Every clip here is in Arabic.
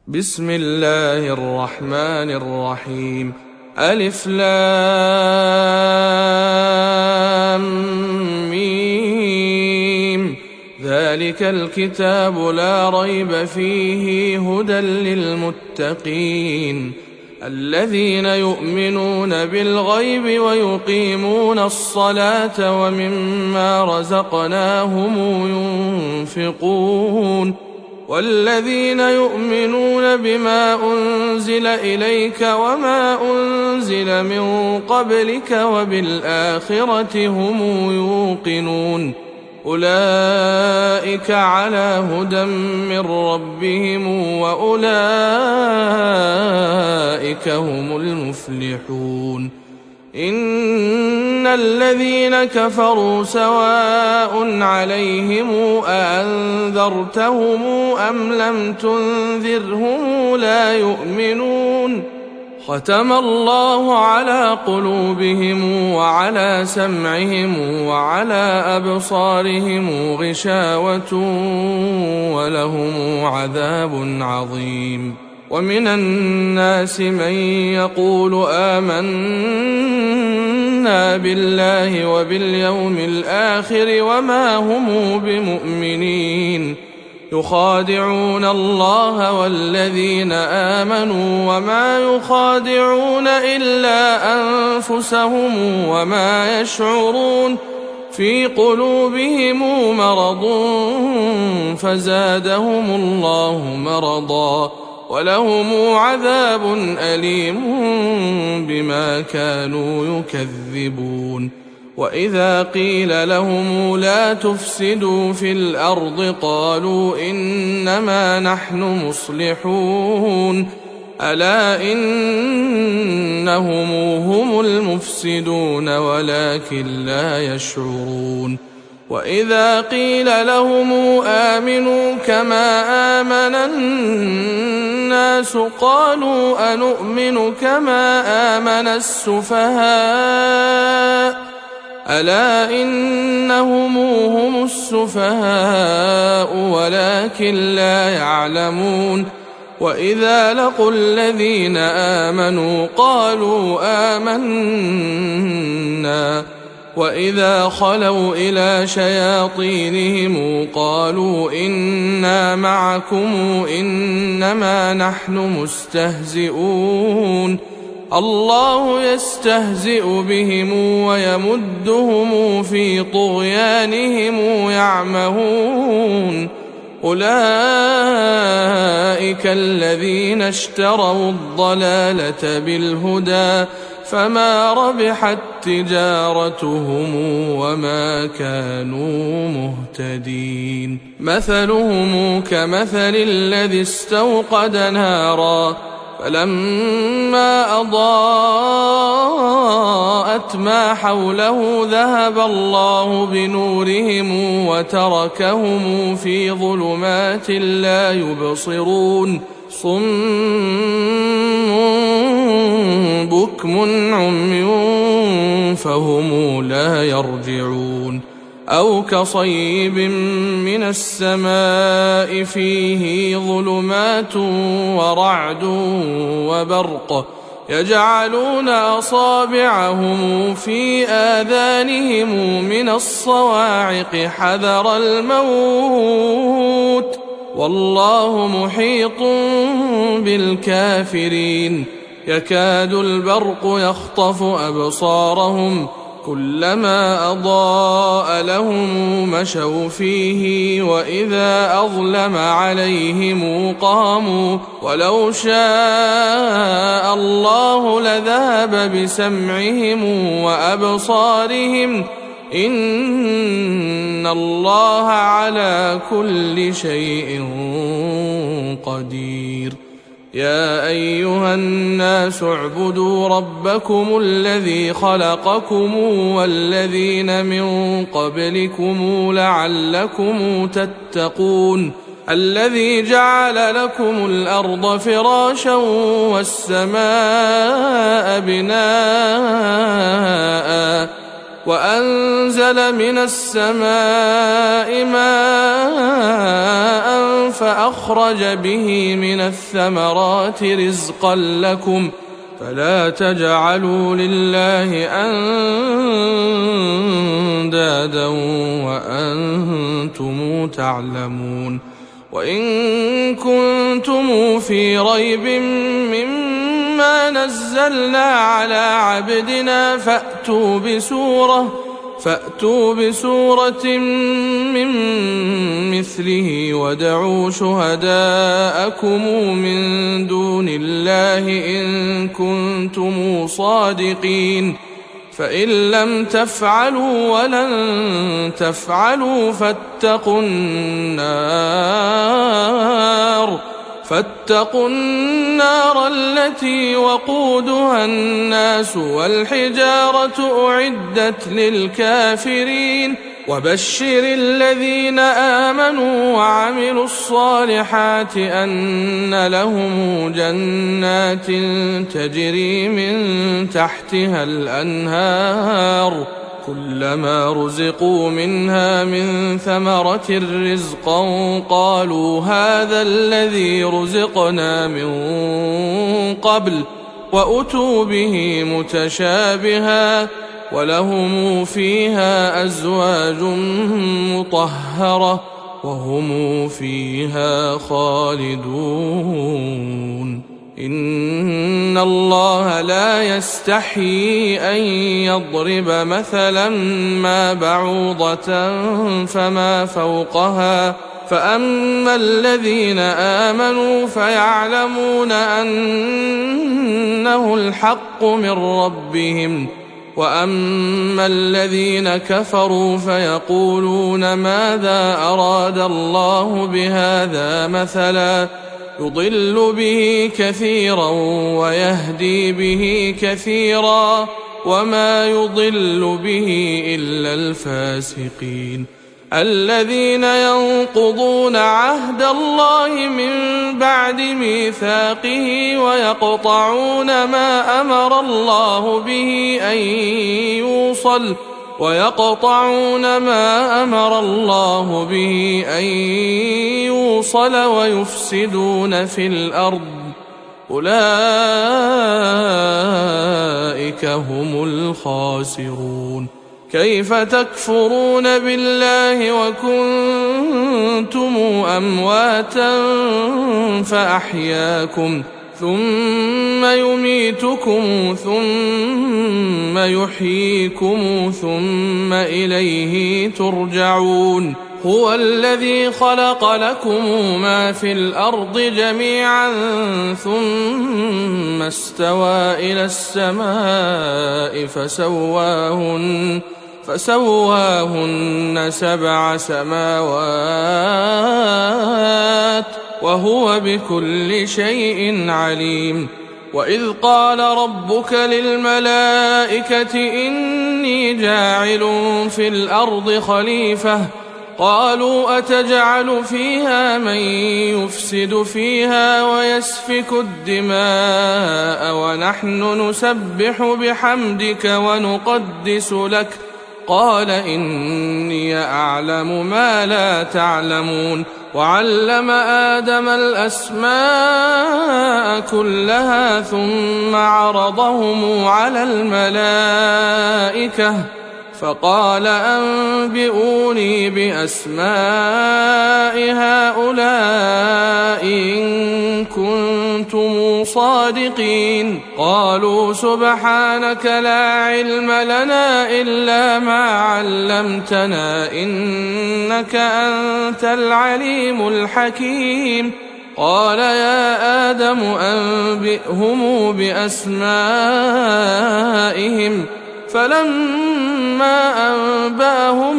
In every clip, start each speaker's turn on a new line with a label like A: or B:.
A: بسم الله الرحمن الرحيم. ألف لام ميم. ذلك الكتاب لا ريب فيه هدى للمتقين الذين يؤمنون بالغيب ويقيمون الصلاة ومما رزقناهم ينفقون والذين يؤمنون بما أنزل إليك وما أنزل من قبلك وبالآخرة هم يوقنون أولئك على هدى من ربهم وأولئك هم المفلحون. إن الذين كفروا سواء عليهم أأنذرتهم أم لم تنذرهم لا يؤمنون ختم الله على قلوبهم وعلى سمعهم وعلى أبصارهم غشاوة ولهم عذاب عظيم. ومن الناس من يقول آمنا بالله وباليوم الآخر وما هم بمؤمنين يخادعون الله والذين آمنوا وما يخادعون إلا أنفسهم وما يشعرون في قلوبهم مرض فزادهم الله مرضا ولهم عذاب أليم بما كانوا يكذبون. وإذا قيل لهم لا تفسدوا في الأرض قالوا إنما نحن مصلحون ألا إنهم هم المفسدون ولكن لا يشعرون. وإذا قيل لهم آمنوا كما آمن الناس قالوا أنؤمن كما آمن السفهاء ألا إنهم هم السفهاء ولكن لا يعلمون. وإذا لقوا الذين آمنوا قالوا آمنا وإذا خلوا إلى شياطينهم قالوا إنا معكم إنما نحن مستهزئون الله يستهزئ بهم ويمدهم في طغيانهم يعمهون أولئك الذين اشتروا الضلالة بالهدى فما ربحت تجارتهم وما كانوا مهتدين. مثلهم كمثل الذي استوقد نارا فلما أضاءت ما حوله ذهب الله بنورهم وتركهم في ظلمات لا يبصرون صم بكم عمي فهم لا يرجعون. أو كصيب من السماء فيه ظلمات ورعد وبرق يجعلون أصابعهم في آذانهم من الصواعق حذر الموت والله محيط بالكافرين. يكاد البرق يخطف أبصارهم كلما أضاء لهم مشوا فيه وإذا أظلم عليهم قاموا ولو شاء الله لذهب بسمعهم وأبصارهم إن الله على كل شيء قدير. يا أيها الناس اعبدوا ربكم الذي خلقكم والذين من قبلكم لعلكم تتقون الذي جعل لكم الأرض فراشا والسماء بناء وأنزل من السماء ماء فأخرج به من الثمرات رزقا لكم فلا تجعلوا لله أندادا وأنتم تعلمون وإن كنتم في ريب مما نزلنا على عبدنا فأتوا بسورة من مثله وادعوا شهداءكم من دون الله إن كنتم صادقين فإن لم تفعلوا ولن تفعلوا فاتقوا النار التي وقودها الناس والحجارة أعدت للكافرين وبشر الذين آمنوا وعملوا الصالحات أن لهم جنات تجري من تحتها الأنهار كلما رزقوا منها من ثمرة رزقا قالوا هذا الذي رزقنا من قبل وأتوا به متشابها ولهم فيها أزواج مطهرة وهم فيها خالدون إن الله لا يستحيي أن يضرب مثلا ما بعوضة فما فوقها فأما الذين آمنوا فيعلمون أنه الحق من ربهم وأما الذين كفروا فيقولون ماذا أراد الله بهذا مثلا يضل به كثيرا ويهدي به كثيرا وما يضل به إلا الفاسقين الذين ينقضون عهد الله من بعد ميثاقه ويقطعون ما أمر الله به أن يوصل ويفسدون في الأرض أولئك هم الخاسرون كيف تكفرون بالله وكنتم أمواتا فأحياكم ثم يميتكم ثم يحييكم ثم إليه ترجعون هو الذي خلق لكم ما في الأرض جميعا ثم استوى إلى السماء فسواهن 7 سماوات وهو بكل شيء عليم وإذ قال ربك للملائكة إني جاعل في الأرض خليفة قالوا أتجعل فيها من يفسد فيها ويسفك الدماء ونحن نسبح بحمدك ونقدس لك قال إني أعلم ما لا تعلمون وعلم آدم الأسماء كلها ثم عرضهم على الملائكة فقال أنبئوني بأسماء هؤلاء إن كنتم صادقين قالوا سبحانك لا علم لنا إلا ما علمتنا إنك أنت العليم الحكيم قال يا آدم أنبئهم بأسمائهم فلما أنبأهم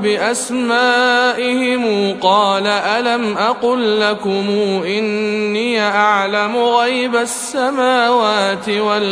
A: بأسمائهم قال ألم أقل لكم إني أعلم غيب السماوات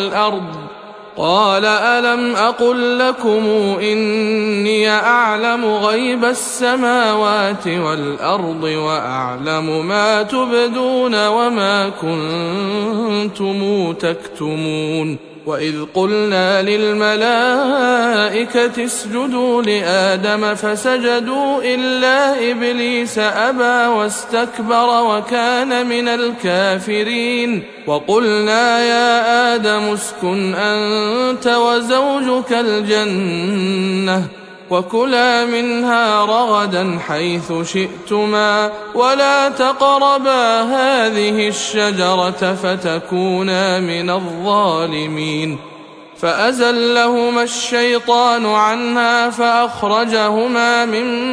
A: والأرض وأعلم ما تبدون وما كنتم تكتمون وإذ قلنا للملائكة اسجدوا لآدم فسجدوا إلا إبليس أبى واستكبر وكان من الكافرين وقلنا يا آدم اسكن أنت وزوجك الجنة وكلا منها رغدا حيث شئتما ولا تقربا هذه الشجرة فتكونا من الظالمين فأزلهما الشيطان عنها فأخرجهما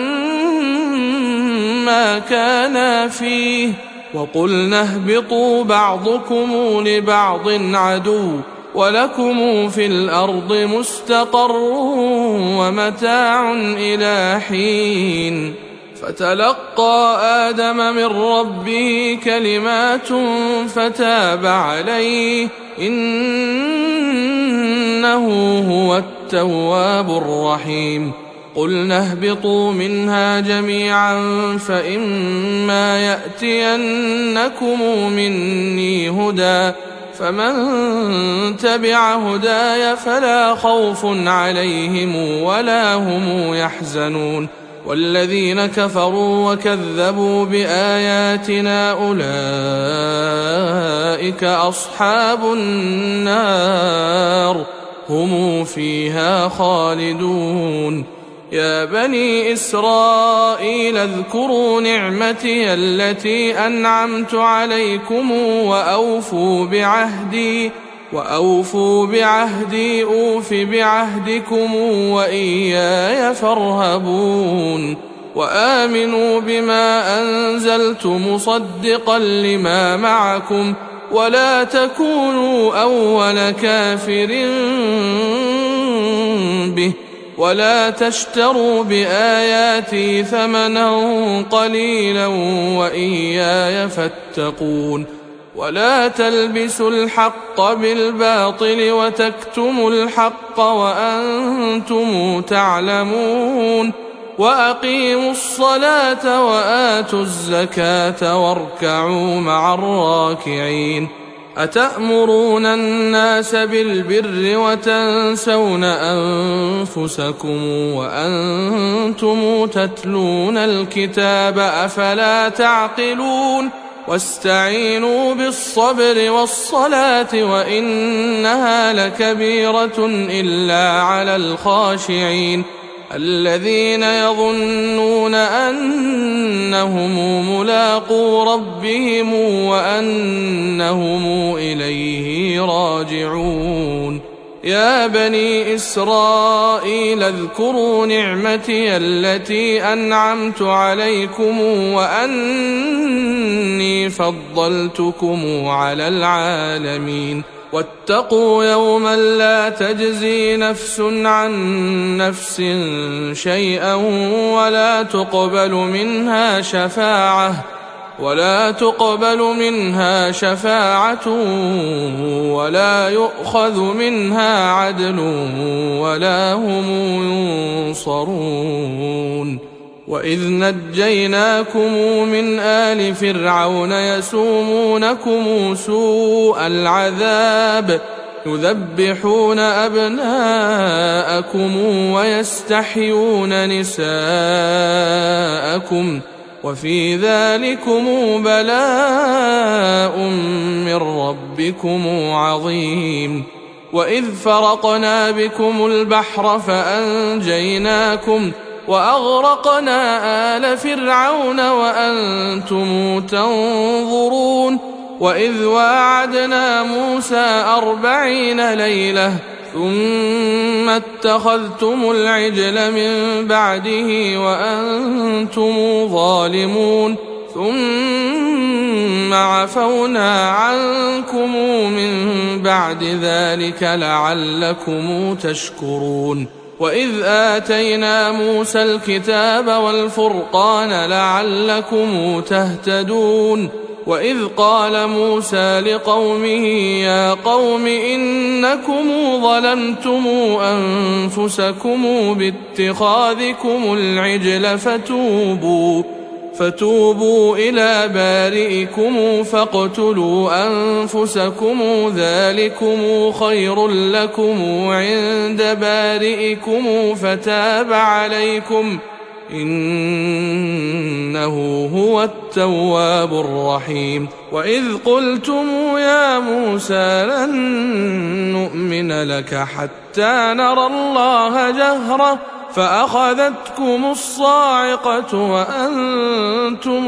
A: مما كانا فيه وقلنا اهبطوا بعضكم لبعض عدو ولكم في الأرض مستقر ومتاع إلى حين فتلقى آدم من ربه كلمات فتاب عليه إنه هو التواب الرحيم قلنا اهبطوا منها جميعا فإما يأتينكم مني هدى فمن تبع هداي فلا خوف عليهم ولا هم يحزنون والذين كفروا وكذبوا بآياتنا أولئك أصحاب النار هم فيها خالدون يا بني إسرائيل اذكروا نعمتي التي أنعمت عليكم وأوفوا بعهدي أوف بعهدكم وإياي فارهبون وآمنوا بما أنزلت مصدقا لما معكم ولا تكونوا أول كافر به ولا تشتروا بآياتي ثمنا قليلا وإياي فاتقون ولا تلبسوا الحق بالباطل وتكتموا الحق وأنتم تعلمون وأقيموا الصلاة وآتوا الزكاة واركعوا مع الراكعين أتأمرون الناس بالبر وتنسون أنفسكم وأنتم تتلون الكتاب أفلا تعقلون واستعينوا بالصبر والصلاة وإنها لكبيرة إلا على الخاشعين الذين يظنون أنهم ملاقو ربهم وأنهم إليه راجعون يا بني إسرائيل اذكروا نعمتي التي أنعمت عليكم وأني فضلتكم على العالمين واتقوا يوما لا تجزي نفس عن نفس شيئا ولا تقبل منها شفاعة ولا يؤخذ منها عدل ولا هم ينصرون وإذ نجيناكم من آل فرعون يسومونكم سوء العذاب يذبحون أبناءكم ويستحيون نساءكم وفي ذلكم بلاء من ربكم عظيم وإذ فرقنا بكم البحر فأنجيناكم وأغرقنا آل فرعون وأنتم تنظرون وإذ واعدنا موسى 40 ليلة ثم اتخذتم العجل من بعده وأنتم ظالمون ثم عفونا عنكم من بعد ذلك لعلكم تشكرون وإذ آتينا موسى الكتاب والفرقان لعلكم تهتدون وإذ قال موسى لقومه يا قوم إنكم ظلمتم أنفسكم باتخاذكم العجل فتوبوا إلى بارئكم فاقتلوا أنفسكم ذلكم خير لكم عند بارئكم فتاب عليكم إنه هو التواب الرحيم. وإذ قلتم يا موسى لن نؤمن لك حتى نرى الله جهرة فأخذتكم الصاعقة وأنتم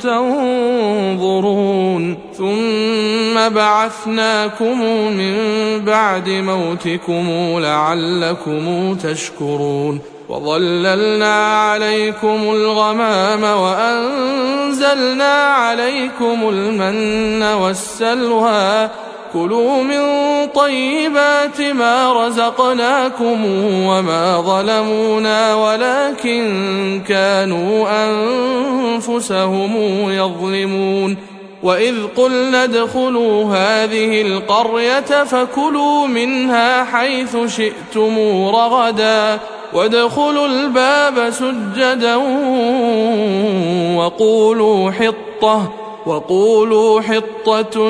A: تنظرون ثم بعثناكم من بعد موتكم لعلكم تشكرون وظللنا عليكم الغمام وأنزلنا عليكم المن والسلوى كلوا من طيبات ما رزقناكم وما ظلمونا ولكن كانوا أنفسهم يظلمون. وإذ قلنا ادخلوا هذه القرية فكلوا منها حيث شئتم رغدا وادخلوا الباب سجدا وقولوا حطة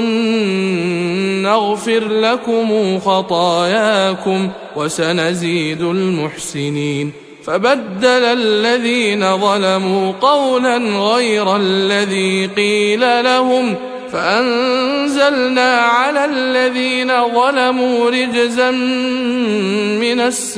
A: نغفر لكم خطاياكم وسنزيد المحسنين. فبدل الذين ظلموا قولا غير الذي قيل لهم فأنزلنا على الذين ظلموا رجزا من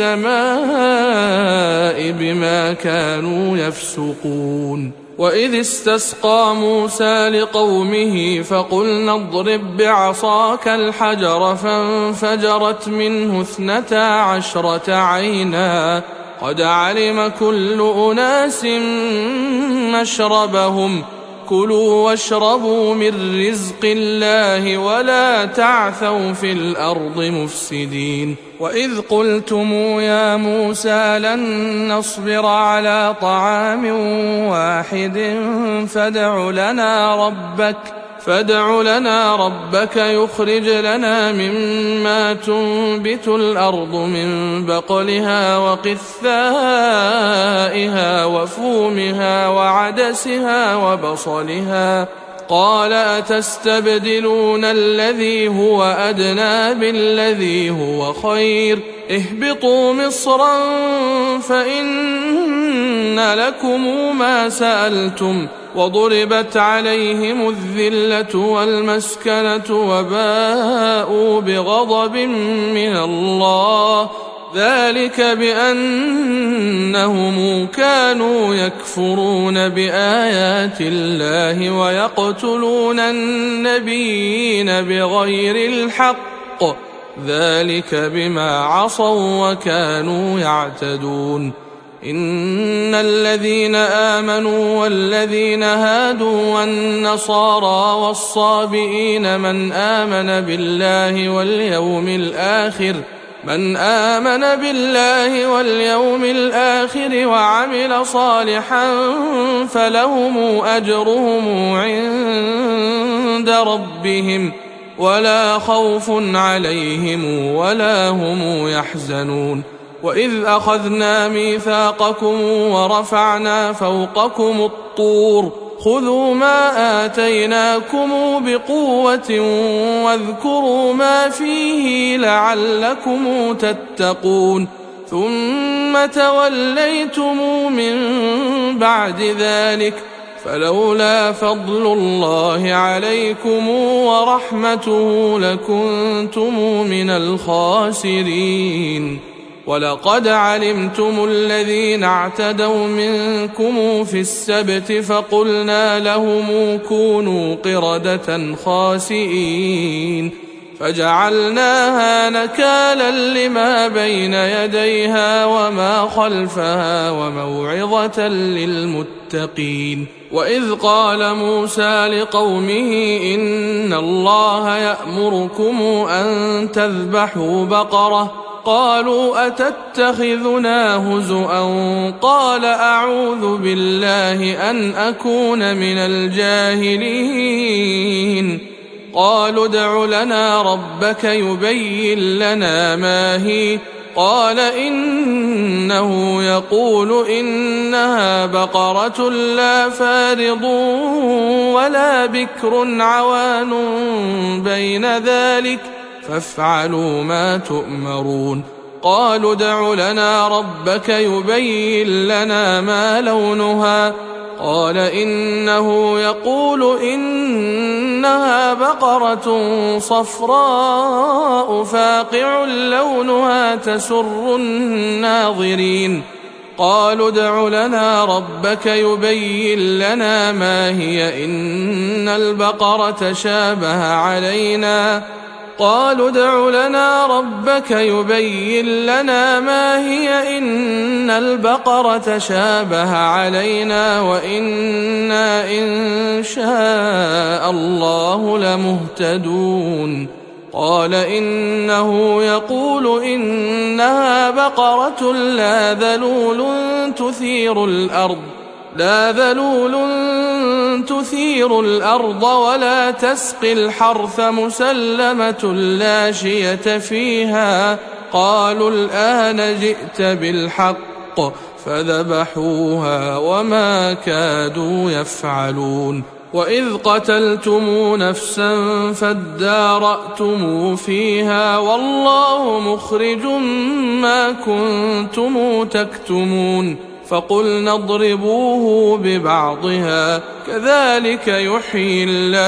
A: السماء بما كانوا يفسقون. وإذ استسقى موسى لقومه فقلنا اضرب بعصاك الحجر فانفجرت منه 12 عينا قد علم كل أناس مشربهم كلوا واشربوا من رزق الله ولا تعثوا في الأرض مفسدين. وإذ قلتم يا موسى لن نصبر على طعام واحد فادع لنا ربك يخرج لنا مما تنبت الأرض من بقلها وقثائها وفومها وعدسها وبصلها قال أتستبدلون الذي هو أدنى بالذي هو خير اهبطوا مصرا فإن لكم ما سألتم وضربت عليهم الذلة والمسكنة وباءوا بغضب من الله ذلك بأنهم كانوا يكفرون بآيات الله ويقتلون النبيين بغير الحق ذلك بما عصوا وكانوا يعتدون. إن الذين آمنوا والذين هادوا والنصارى والصابئين من آمن بالله واليوم الآخر وعمل صالحا فلهم أجرهم عند ربهم ولا خوف عليهم ولا هم يحزنون. وإذ أخذنا ميثاقكم ورفعنا فوقكم الطور خذوا ما آتيناكم بقوة واذكروا ما فيه لعلكم تتقون ثم توليتم من بعد ذلك فلولا فضل الله عليكم ورحمته لكنتم من الخاسرين. ولقد علمتم الذين اعتدوا منكم في السبت فقلنا لهم كونوا قردة خاسئين فجعلناها نكالا لما بين يديها وما خلفها وموعظة للمتقين. وإذ قال موسى لقومه إن الله يأمركم أن تذبحوا بقرة قالوا أتتخذنا هزؤا قال أعوذ بالله أن أكون من الجاهلين. قالوا ادع لنا ربك يبين لنا ما هي قال إنه يقول إنها بقرة لا فارض ولا بكر عوان بين ذلك فافعلوا ما تؤمرون. قالوا ادع لنا ربك يبين لنا ما لونها قال إنه يقول إنها بقرة صفراء فاقع لونها تسر الناظرين. قالوا ادع لنا ربك يبين لنا ما هي إن البقرة شابه علينا قالوا ادع لنا ربك يبين لنا ما هي إن البقرة شابه علينا وإنا إن شاء الله لمهتدون. قال إنه يقول إنها بقرة لا ذلول تثير الأرض ولا تسقي الحرث مسلمة لا شية فيها. قالوا الآن جئت بالحق فذبحوها وما كادوا يفعلون. وإذ قتلتم نفسا فادارأتم فيها والله مخرج ما كنتم تكتمون. فقلنا اضربوه ببعضها كذلك يحيي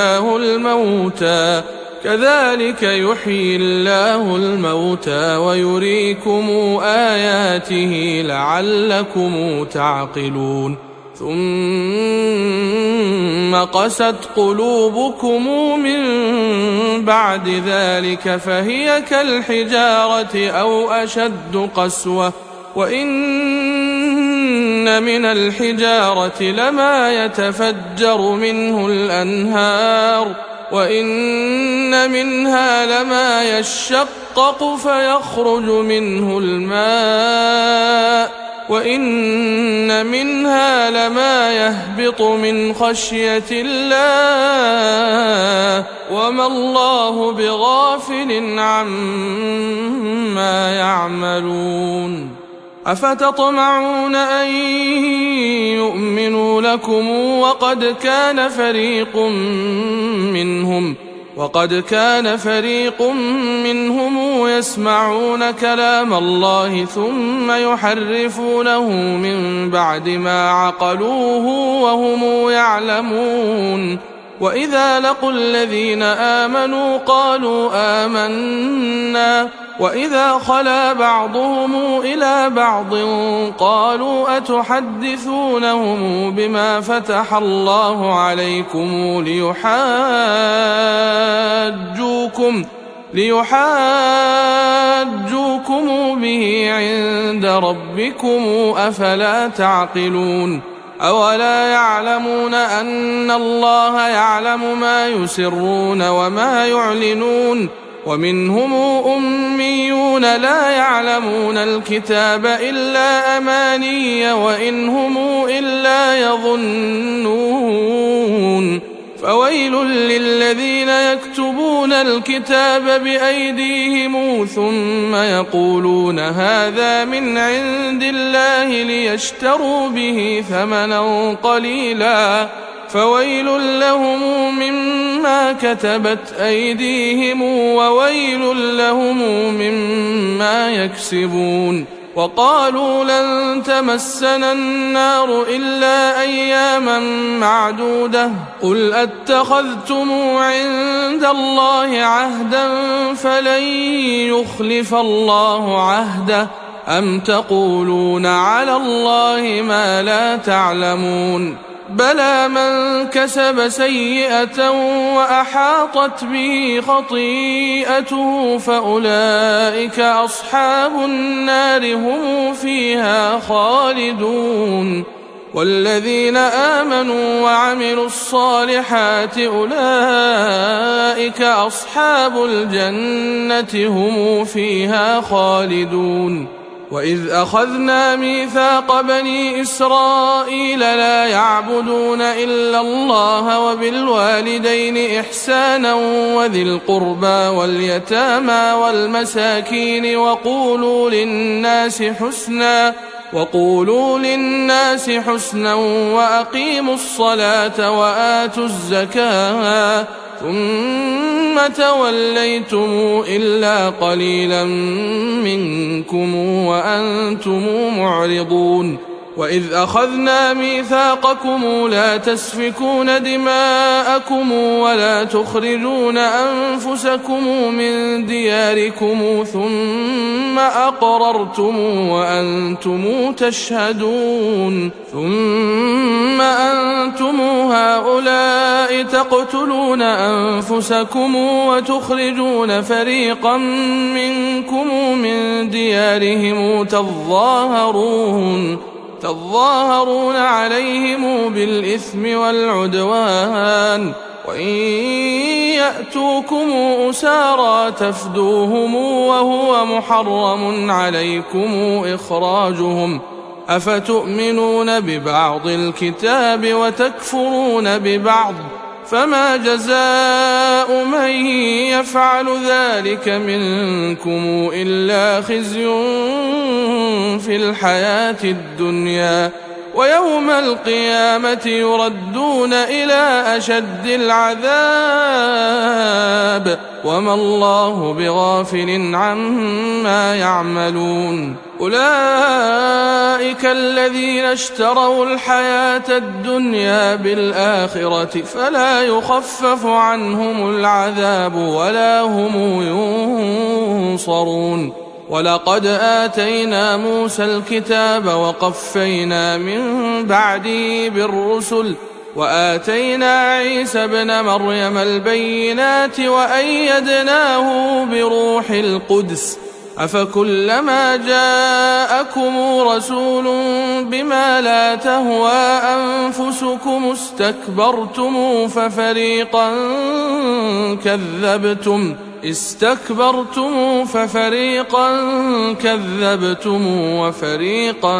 A: الله الموتى ويريكم آياته لعلكم تعقلون. ثم قست قلوبكم من بعد ذلك فهي كالحجارة أو أشد قسوة وإن من الحجارة لما يتفجر منه الأنهار وإن منها لما يشقق فيخرج منه الماء وإن منها لما يهبط من خشية الله وما الله بغافل عما يعملون. أفتطمعون أن يؤمنوا لكم وقد كان فريق منهم يسمعون كلام الله ثم يحرفونه من بعد ما عقلوه وهم يعلمون. وإذا لقوا الذين آمنوا قالوا آمنا وإذا خلا بعضهم إلى بعض قالوا أتحدثونهم بما فتح الله عليكم ليحاجوكم به عند ربكم أفلا تعقلون. أولا يعلمون أن الله يعلم ما يسرون وما يعلنون ومنهم أميون لا يعلمون الكتاب إلا أماني وإن هم إلا يظنون. فويل للذين يكتبون الكتاب بأيديهم ثم يقولون هذا من عند الله ليشتروا به ثمنا قليلا فويل لهم مما كتبت أيديهم وويل لهم مما يكسبون. وقالوا لن تمسنا النار إلا أياما معدودة قل أتخذتم عند الله عهدا فلن يخلف الله عهده أم تقولون على الله ما لا تعلمون. بلى من كسب سيئة وأحاطت به خطيئته فأولئك أصحاب النار هم فيها خالدون. والذين آمنوا وعملوا الصالحات أولئك أصحاب الجنة هم فيها خالدون. وإذ أخذنا ميثاق بني إسرائيل لا يعبدون إلا الله وبالوالدين إحسانا وذي القربى واليتامى والمساكين وقولوا للناس حسنا وأقيموا الصلاة وآتوا الزكاة ثم توليتم إلا قليلا منكم وأنتم معرضون وإذ أخذنا ميثاقكم لا تسفكون دماءكم ولا تخرجون أنفسكم من دياركم ثم أقررتم وأنتم تشهدون ثم أنتم هؤلاء تقتلون أنفسكم وتخرجون فريقا منكم من ديارهم تظاهرون عليهم بالإثم والعدوان وإن يأتوكم أسارى تفدوهم وهو محرم عليكم إخراجهم أفتؤمنون ببعض الكتاب وتكفرون ببعض فما جزاء من يفعل ذلك منكم إلا خزي في الحياة الدنيا ويوم القيامة يردون إلى أشد العذاب وما الله بغافل عما يعملون أولئك الذين اشتروا الحياة الدنيا بالآخرة فلا يخفف عنهم العذاب ولا هم ينصرون ولقد آتينا موسى الكتاب وقفينا من بعده بالرسل وآتينا عيسى ابن مريم البينات وأيدناه بروح القدس أفكلما جاءكم رسول بما بما لا تهوى أنفسكم استكبرتم ففريقا كذبتم وفريقا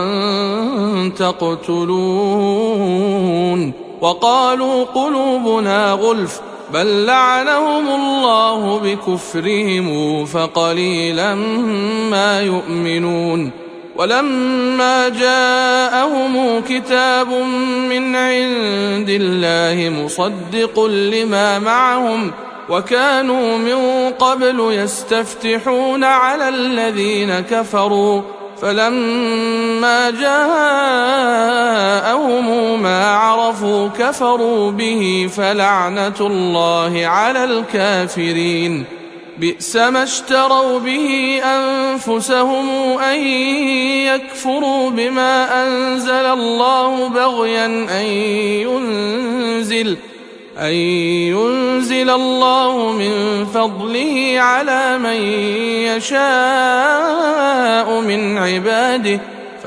A: تقتلون وقالوا قلوبنا غلف بل لعنهم الله بكفرهم فقليلا ما يؤمنون ولما جاءهم كتاب من عند الله مصدق لما معهم وكانوا من قبل يستفتحون على الذين كفروا فلما جاءهم ما عرفوا كفروا به فلعنة الله على الكافرين بئس ما اشتروا به أنفسهم أن يكفروا بما أنزل الله بغيا أن ينزل الله من فضله على من يشاء من عباده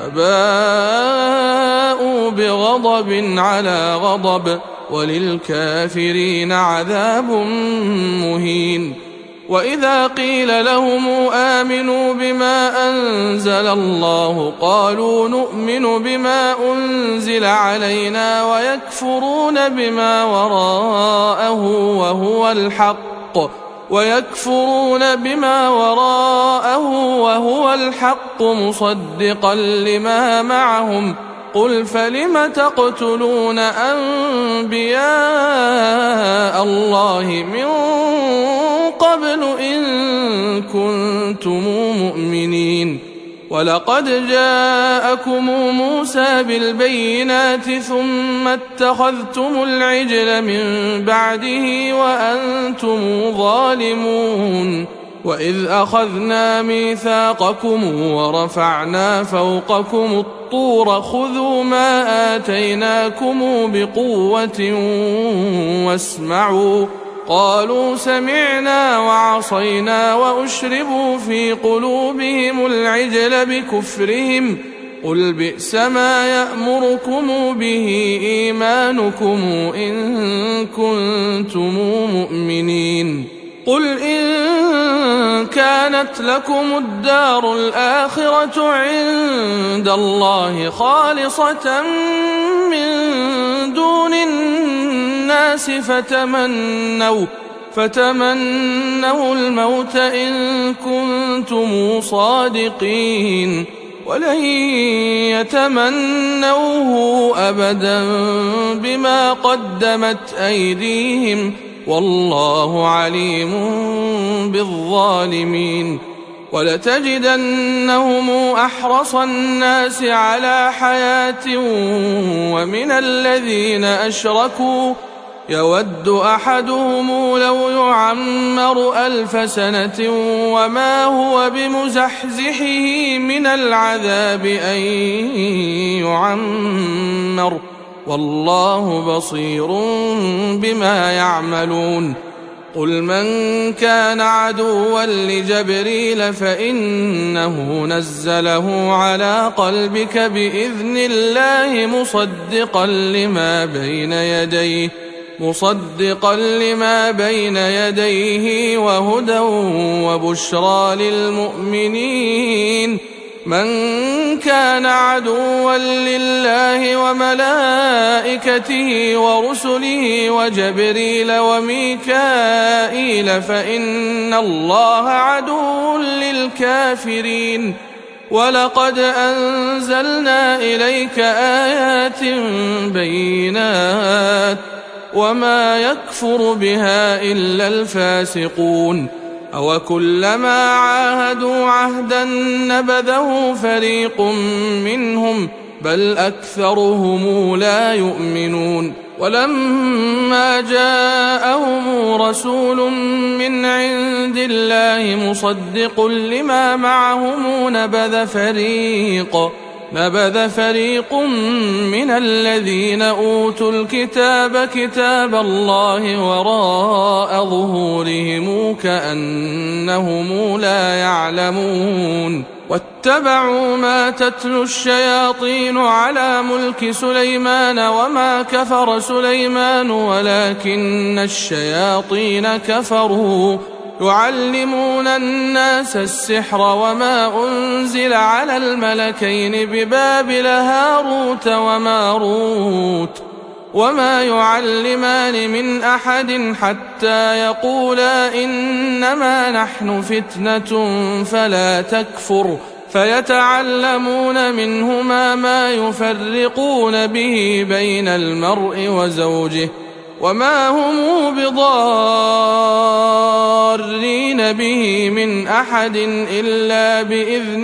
A: فباءوا بغضب على غضب وللكافرين عذاب مهين وإذا قيل لهم آمنوا بما أنزل الله قالوا نؤمن بما أنزل علينا ويكفرون بما وراءه وهو الحق مصدقا لما معهم قل فلم تقتلون أنبياء الله من قبل إن كنتم مؤمنين ولقد جاءكم موسى بالبينات ثم اتخذتم العجل من بعده وأنتم ظالمون وإذ أخذنا ميثاقكم ورفعنا فوقكم الطور خذوا ما آتيناكم بقوة واسمعوا قالوا سمعنا وعصينا وأشربوا في قلوبهم العجل بكفرهم قل بئس ما يأمركم به إيمانكم إن كنتم مؤمنين قل إن كانت لكم الدار الآخرة عند الله خالصة من دون الناس فتمنوا الموت إن كنتم صادقين ولن يتمنوه أبدا بما قدمت أيديهم والله عليم بالظالمين ولتجدنهم أحرص الناس على حياة ومن الذين أشركوا يود أحدهم لو يعمر 1000 سنة وما هو بمزحزحه من العذاب أن يعمر والله بصير بما يعملون قل من كان عدوا لجبريل فإنه نزله على قلبك بإذن الله مصدقا لما بين يديه وهدى وبشرى للمؤمنين من كان عدوا لله وملائكته ورسله وجبريل وميكائيل فإن الله عدو للكافرين ولقد أنزلنا إليك آيات بينات وما يكفر بها إلا الفاسقون أوكلما عاهدوا عهدا نبذه فريق منهم بل أكثرهم لا يؤمنون ولما جاءهم رسول من عند الله مصدق لما معهم نبذ فريق من الذين أوتوا الكتاب كتاب الله وراء ظهورهم كأنهم لا يعلمون واتبعوا ما تتلو الشياطين على ملك سليمان وما كفر سليمان ولكن الشياطين كفروا يعلمون الناس السحر وما أنزل على الملكين ببابل هاروت وماروت وما يعلمان من أحد حتى يقولا إنما نحن فتنة فلا تكفر فيتعلمون منهما ما يفرقون به بين المرء وزوجه وما هم بضارين به من أحد إلا بإذن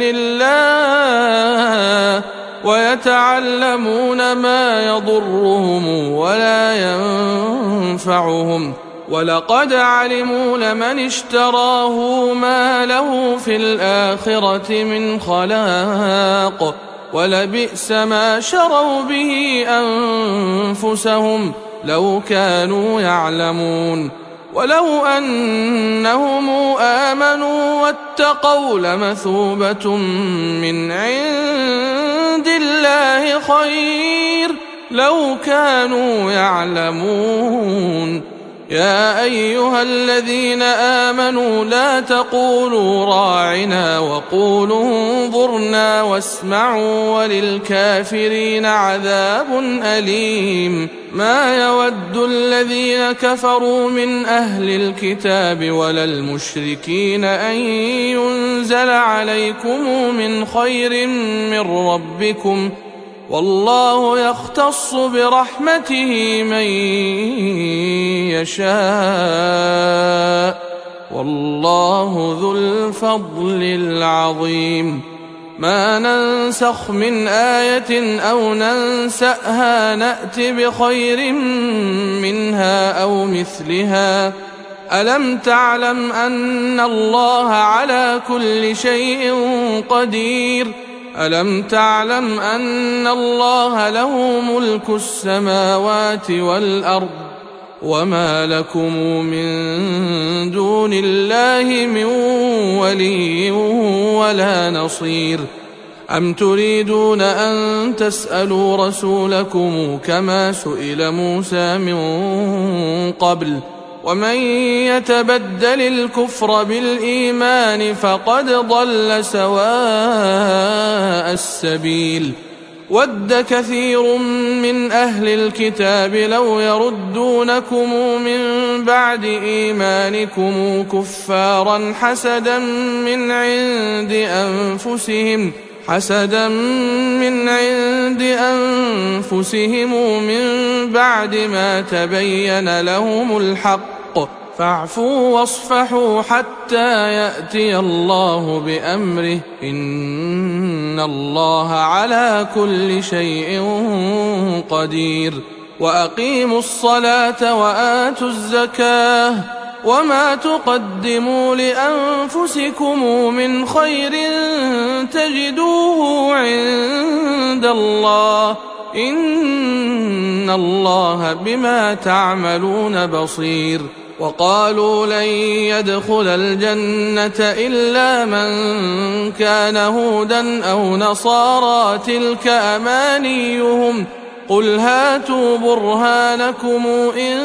A: الله ويتعلمون ما يضرهم ولا ينفعهم ولقد علموا لمن اشتراه ما له في الآخرة من خلاق ولبئس ما شروا به أنفسهم لو كانوا يعلمون ولو أنهم آمنوا واتقوا لمثوبة من عند الله خير لو كانوا يعلمون يا أيها الذين آمنوا لا تقولوا راعنا وقولوا انظرنا واسمعوا وللكافرين عذاب أليم ما يود الذين كفروا من أهل الكتاب ولا المشركين أن ينزل عليكم من خير من ربكم والله يختص برحمته من يشاء والله ذو الفضل العظيم ما ننسخ من آية أو ننسأها نأت بخير منها أو مثلها ألم تعلم أن الله على كل شيء قدير ألم تعلم أن الله له ملك السماوات والأرض وما لكم من دون الله من ولي ولا نصير أم تريدون أن تسألوا رسولكم كما سئل موسى من قبل ومن يتبدل الكفر بالإيمان فقد ضل سواء السبيل. ود كثير من أهل الكتاب لو يردونكم من بعد إيمانكم كفارا حسدا من عند أنفسهم من بعد ما تبين لهم الحق، فاعفوا واصفحوا حتى يأتي الله بأمره، إن الله على كل شيء قدير. وأقيموا الصلاة وآتوا الزكاة، وما تقدموا لأنفسكم من خير تجدوه عند الله، إن الله بما تعملون بصير. وقالوا لن يدخل الجنة إلا من كان هودا أو نصارى، تلك أمانيهم، قل هاتوا برهانكم إن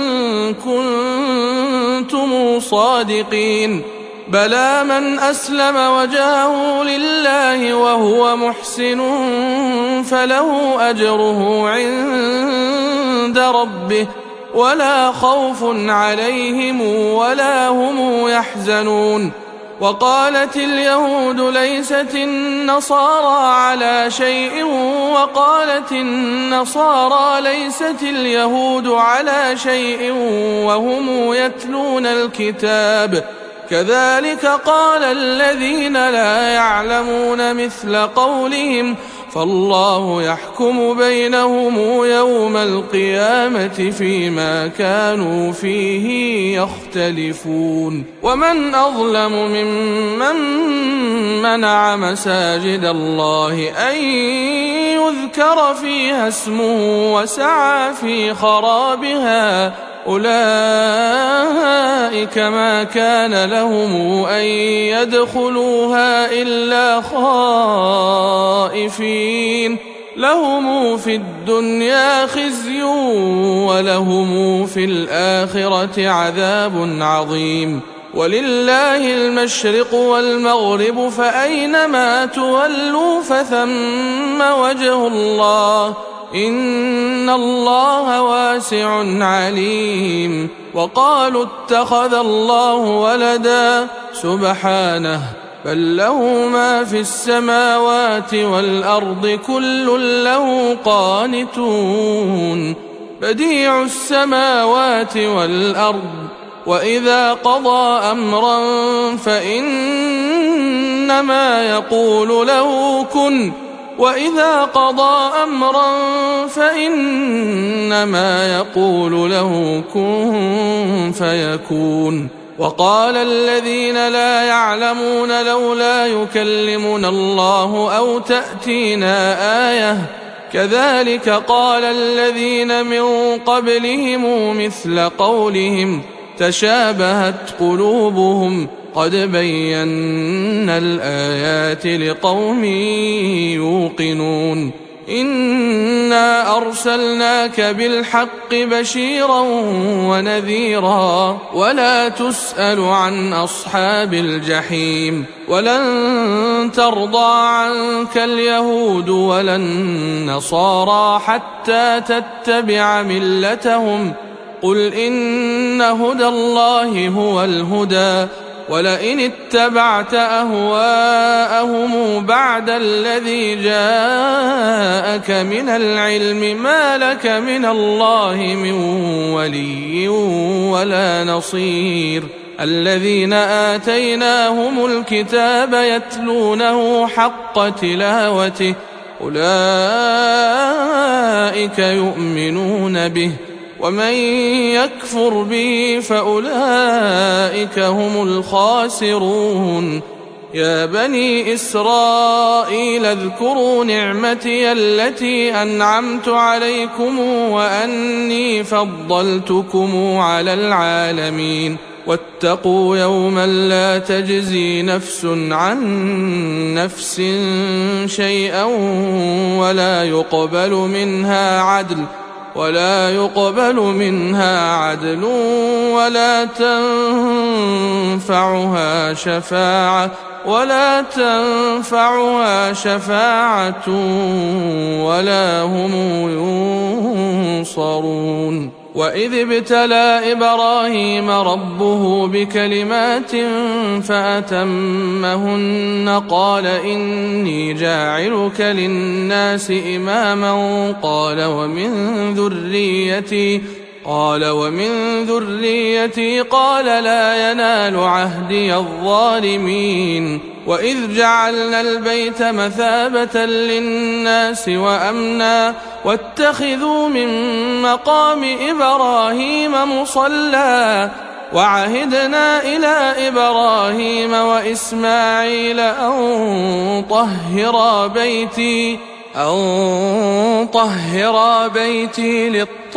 A: كنتم صادقين. بلى من أسلم وجهه لله وهو محسن فله أجره عند ربه ولا خوف عليهم ولا هم يحزنون. وقالت اليهود ليست النصارى على شيء، وقالت النصارى ليست اليهود على شيء وهم يتلون الكتاب، كذلك قال الذين لا يعلمون مثل قولهم، فالله يحكم بينهم يوم القيامة فيما كانوا فيه يختلفون. ومن أظلم ممن منع مساجد الله أن يذكر فيها اسمه وسعى في خرابها، أولئك ما كان لهم أن يدخلوها إلا خائفين، لهم في الدنيا خزي ولهم في الآخرة عذاب عظيم. ولله المشرق والمغرب، فأينما تولوا فثم وجه الله، إن الله واسع عليم. وقالوا اتخذ الله ولدا، سبحانه، بل له ما في السماوات والأرض كل له قانتون، بديع السماوات والأرض، وإذا قضى أمرا فإنما يقول له كن، وإذا قضى أمرا فإنما يقول له كن فيكون. وقال الذين لا يعلمون لولا يكلمنا الله أو تأتينا آية، كذلك قال الذين من قبلهم مثل قولهم، تشابهت قلوبهم، قد بينا الآيات لقوم يوقنون. إنا أرسلناك بالحق بشيرا ونذيرا، ولا تسأل عن أصحاب الجحيم. ولن ترضى عنك اليهود ولا النصارى حتى تتبع ملتهم، قل إن هدى الله هو الهدى، ولئن اتبعت أهواءهم بعد الذي جاءك من العلم ما لك من الله من ولي ولا نصير. الذين آتيناهم الكتاب يتلونه حق تلاوته، أولئك يؤمنون به، ومن يكفر به فأولئك هم الخاسرون. يا بني إسرائيل اذكروا نعمتي التي أنعمت عليكم وأني فضلتكم على العالمين. واتقوا يوما لا تجزي نفس عن نفس شيئا ولا يقبل منها عدل ولا يقبل منها عدل ولا تنفعها شفاعة ولا هم ينصرون. وإذ ابتلى إبراهيم ربه بكلمات فأتمهن قال إني جاعلك للناس إماما قال ومن ذريتي قال لا ينال عهدي الظالمين. وإذ جعلنا البيت مثابة للناس وأمنا واتخذوا من مقام إبراهيم مصلى وعهدنا إلى إبراهيم وإسماعيل أن طهرا بيتي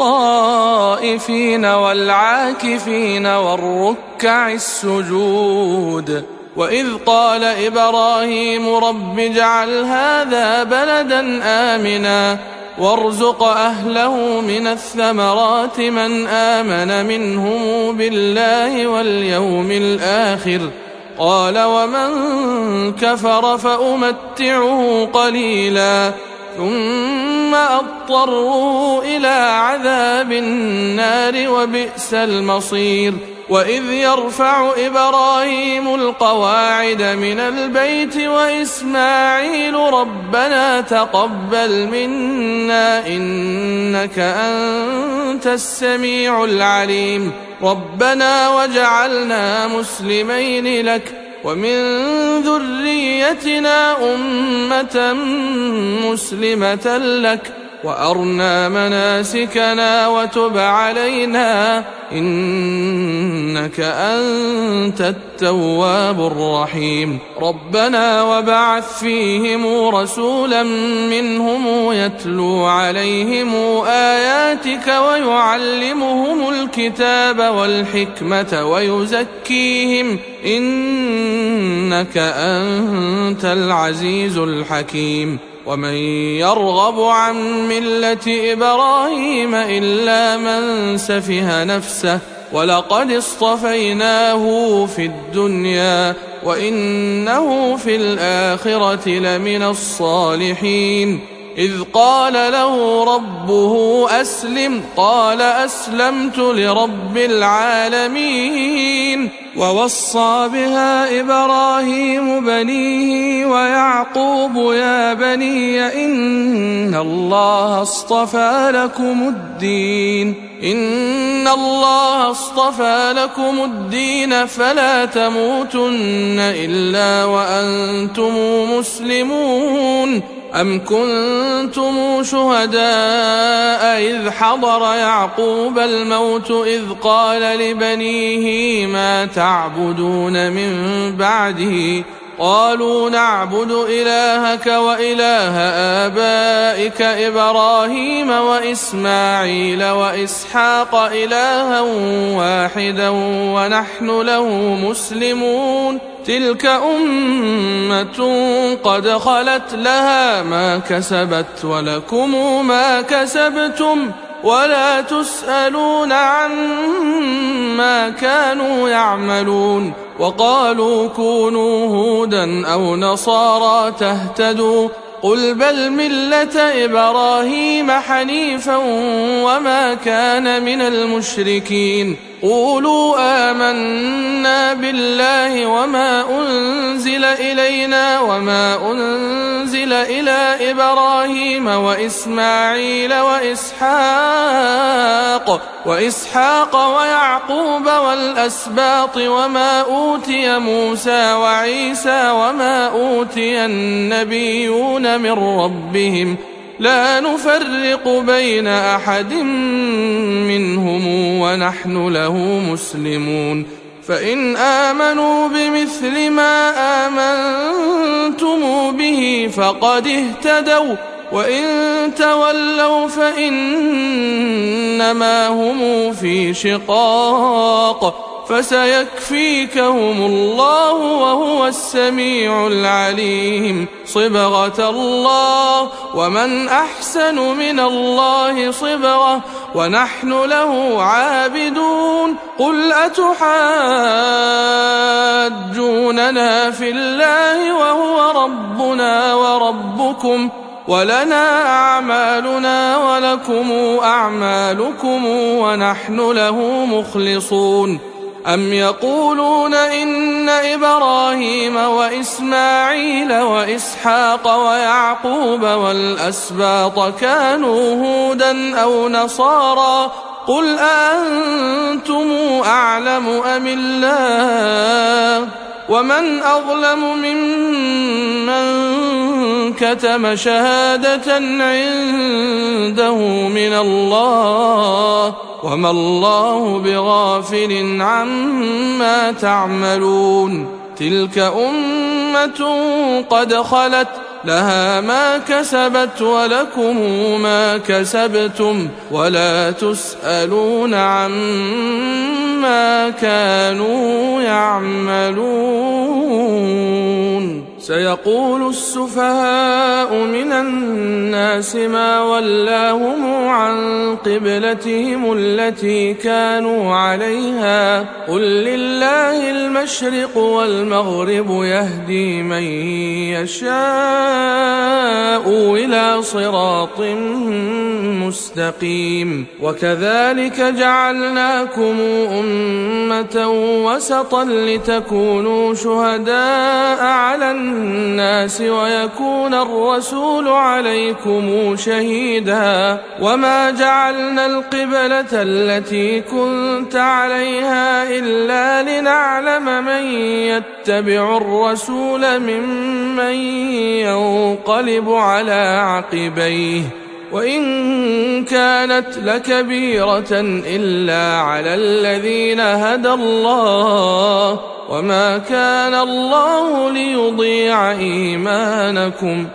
A: للطائفين والعاكفين والركع السجود. وإذ قال إبراهيم رب اجعل هذا بلدا آمنا وارزق أهله من الثمرات من آمن منهم بالله واليوم الآخر قال ومن كفر فأمتعه قليلا ثم أضطره إلى عذاب النار وبئس المصير. وإذ يرفع إبراهيم القواعد من البيت وإسماعيل ربنا تقبل منا إنك أنت السميع العليم ربنا وجعلنا مسلمين لك ومن ذريتنا أمة مسلمة لك وأرنا مناسكنا وتب علينا إنك أنت التواب الرحيم. ربنا وبعث فيهم رسولا منهم يتلو عليهم آياتك ويعلمهم الكتاب والحكمة ويزكيهم إنك أنت العزيز الحكيم. ومن يرغب عن ملة إبراهيم إلا من سفه نفسه ولقد اصطفيناه في الدنيا وإنه في الآخرة لمن الصالحين. إذ قال له ربه أسلم قال أسلمت لرب العالمين. ووصى بها إبراهيم بنيه ويعقوب يا بني إن الله اصطفى لكم الدين فلا تموتن إلا وأنتم مسلمون. أم كنتم شهداء إذ حضر يعقوب الموت إذ قال لبنيه ما تعبدون من بعده قالوا نعبد إلهك وإله آبائك إبراهيم وإسماعيل وإسحاق إلها واحدا ونحن له مسلمون. تلك أمة قد خلت لها ما كسبت ولكم ما كسبتم ولا تسألون عما كانوا يعملون. وقالوا كونوا هودا أو نصارى تهتدوا قل بل ملة إبراهيم حنيفا وما كان من المشركين. قولوا آمنا بالله وما أنزل إلينا وما أنزل إلى إبراهيم وإسماعيل وإسحاق ويعقوب والأسباط وما أوتي موسى وعيسى وما أوتي النبيون من ربهم لا نفرق بين أحد منهم ونحن له مسلمون. فإن آمنوا بمثل ما آمنتم به فقد اهتدوا وإن تولوا فإنما هم في شقاق فسيكفيكهم الله وهو السميع العليم. صبغة الله، ومن أحسن من الله صبغة، ونحن له عابدون. قل أتحاجوننا في الله وهو ربنا وربكم، ولنا أعمالنا ولكم أعمالكم ونحن له مخلصون. أم يقولون إن إبراهيم وإسماعيل وإسحاق ويعقوب والأسباط كانوا هودا أو نصارى؟ قل أأنتم أعلم أم الله؟ ومن أظلم ممن كتم شهادة عنده من الله، وما الله بغافل عما تعملون. تلك أمة قد خلت، لها ما كسبت ولكم ما كسبتم، ولا تسألون عما كانوا يعملون. سيقول السفهاء من الناس ما ولاهم عن قبلتهم التي كانوا عليها، قل لله المشرق والمغرب يهدي من يشاء إلى صراط مستقيم. وكذلك جعلناكم أمة وسطا لتكونوا شهداء على الناس ويكون الرسول عليكم شهيدا. وما جعلنا القبلة التي كنت عليها إلا لنعلم من يتبع الرسول ممن ينقلب على عقبيه، وإن كانت لكبيرة إلا على الذين هدى الله، وما كان الله ليضيع إيمانكم،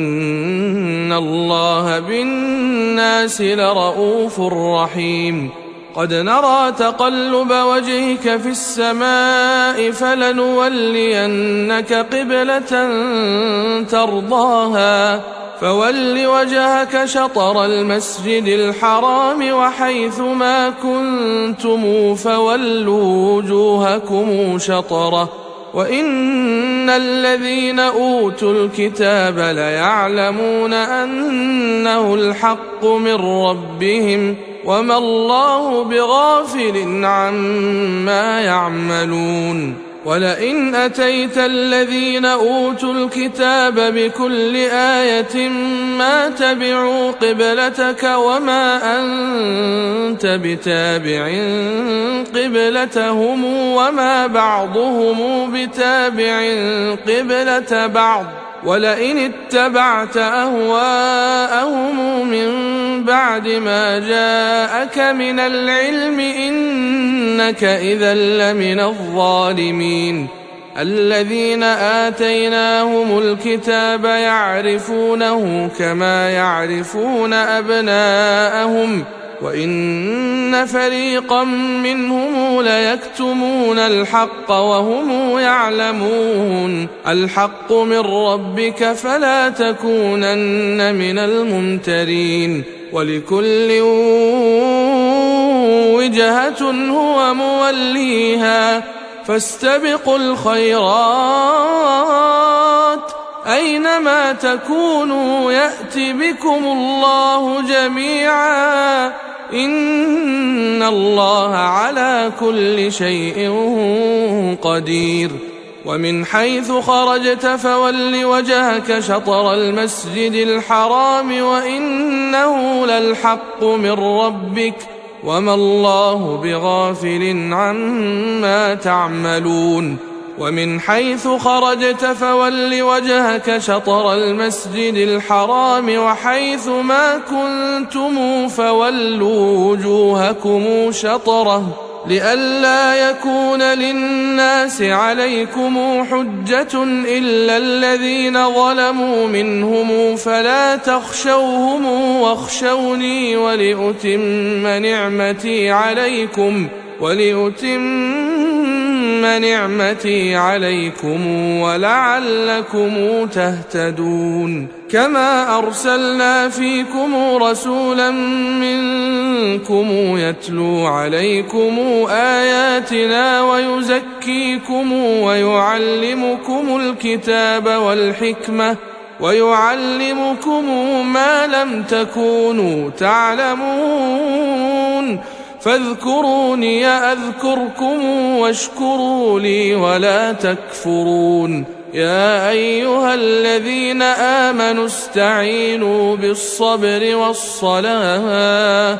A: إن الله بالناس لرؤوف رحيم. قد نرى تقلب وجهك في السماء، فلنولينك قبلة ترضاها، فول وجهك شطر المسجد الحرام، وحيث ما كنتم فولوا وجوهكم شطره، وإن الذين أوتوا الكتاب ليعلمون أنه الحق من ربهم، وما الله بغافل عما يعملون. ولئن أتيت الذين أوتوا الكتاب بكل آية ما تبعوا قبلتك، وما أنت بتابع قبلتهم، وما بعضهم بتابع قبلة بعض. ولئن اتبعت أهواءهم من بعد ما جاءك من العلم إنك إذا لمن الظالمين. الذين آتيناهم الكتاب يعرفونه كما يعرفون أبناءهم، وإن فريقا منهم ليكتمون الحق وهم يعلمون. الحق من ربك فلا تكونن من الممترين. ولكل وجهة هو موليها، فاستبقوا الخيرات أينما تكونوا يأت بكم الله جميعا، إن الله على كل شيء قدير. ومن حيث خرجت فول وجهك شطر المسجد الحرام، وإنه للحق من ربك، وما الله بغافل عما تعملون. ومن حيث خرجت فول وجهك شطر المسجد الحرام، وحيث ما كنتم فولوا وجوهكم شطره، لئلا يكون للناس عليكم حجة إلا الذين ظلموا منهم، فلا تخشوهم واخشوني ولأتم نعمتي عليكم ولأتم نعمتي عليكم ولعلكم تهتدون. كما أرسلنا فيكم رسولا منكم يتلو عليكم آياتنا ويزكيكم ويعلمكم الكتاب والحكمة ويعلمكم ما لم تكونوا تعلمون. فاذكروني أذكركم واشكروا لي ولا تكفرون. يا أيها الذين آمنوا استعينوا بالصبر والصلاة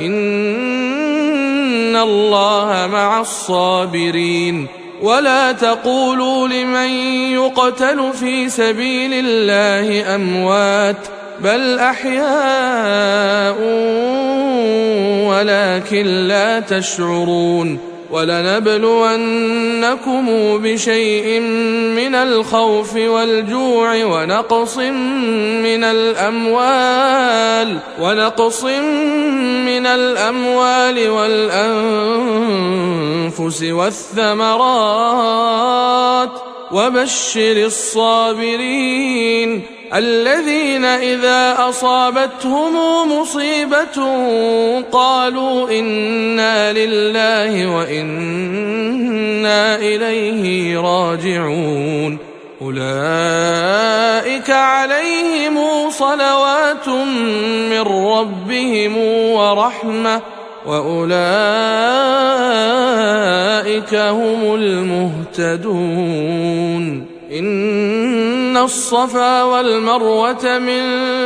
A: إن الله مع الصابرين. ولا تقولوا لمن يقتل في سبيل الله أموات بل أحياء ولكن لا تشعرون. ولنبلونكم بشيء من الخوف والجوع ونقص من الأموال والأنفس والثمرات وبشر الصابرين الذين إذا أصابتهم مصيبة قالوا إنا لله وإنا إليه راجعون. أولئك عليهم صلوات من ربهم ورحمة وأولئك هم المهتدون. إن الصفا والمروة من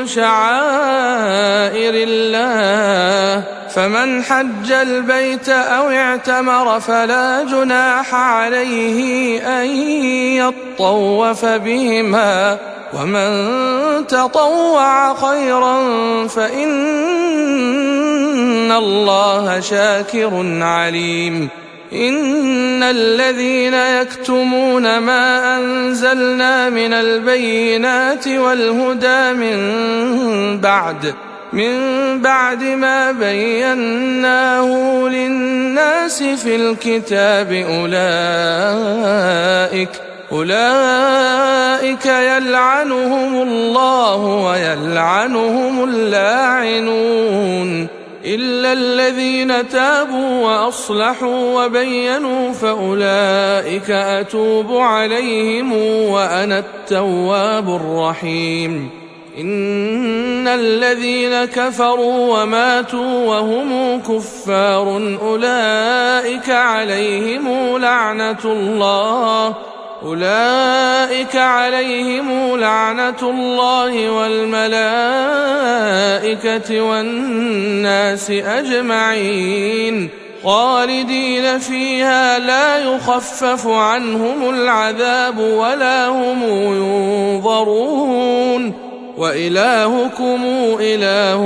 A: شعائر الله فمن حج البيت أو اعتمر فلا جناح عليه أن يطوف بهما ومن تطوع خيرا فإن الله شاكر عليم. إن الذين يكتمون ما أنزلنا من البينات والهدى من بعد ما بيناه للناس في الكتاب أولئك يلعنهم الله ويلعنهم اللاعنون إلا الذين تابوا وأصلحوا وبينوا فأولئك أتوب عليهم وأنا التواب الرحيم. إن الذين كفروا وماتوا وهم كفار أولئك عليهم لعنة الله والملائكة والناس أجمعين خالدين فيها لا يخفف عنهم العذاب ولا هم ينظرون. وإلهكم إله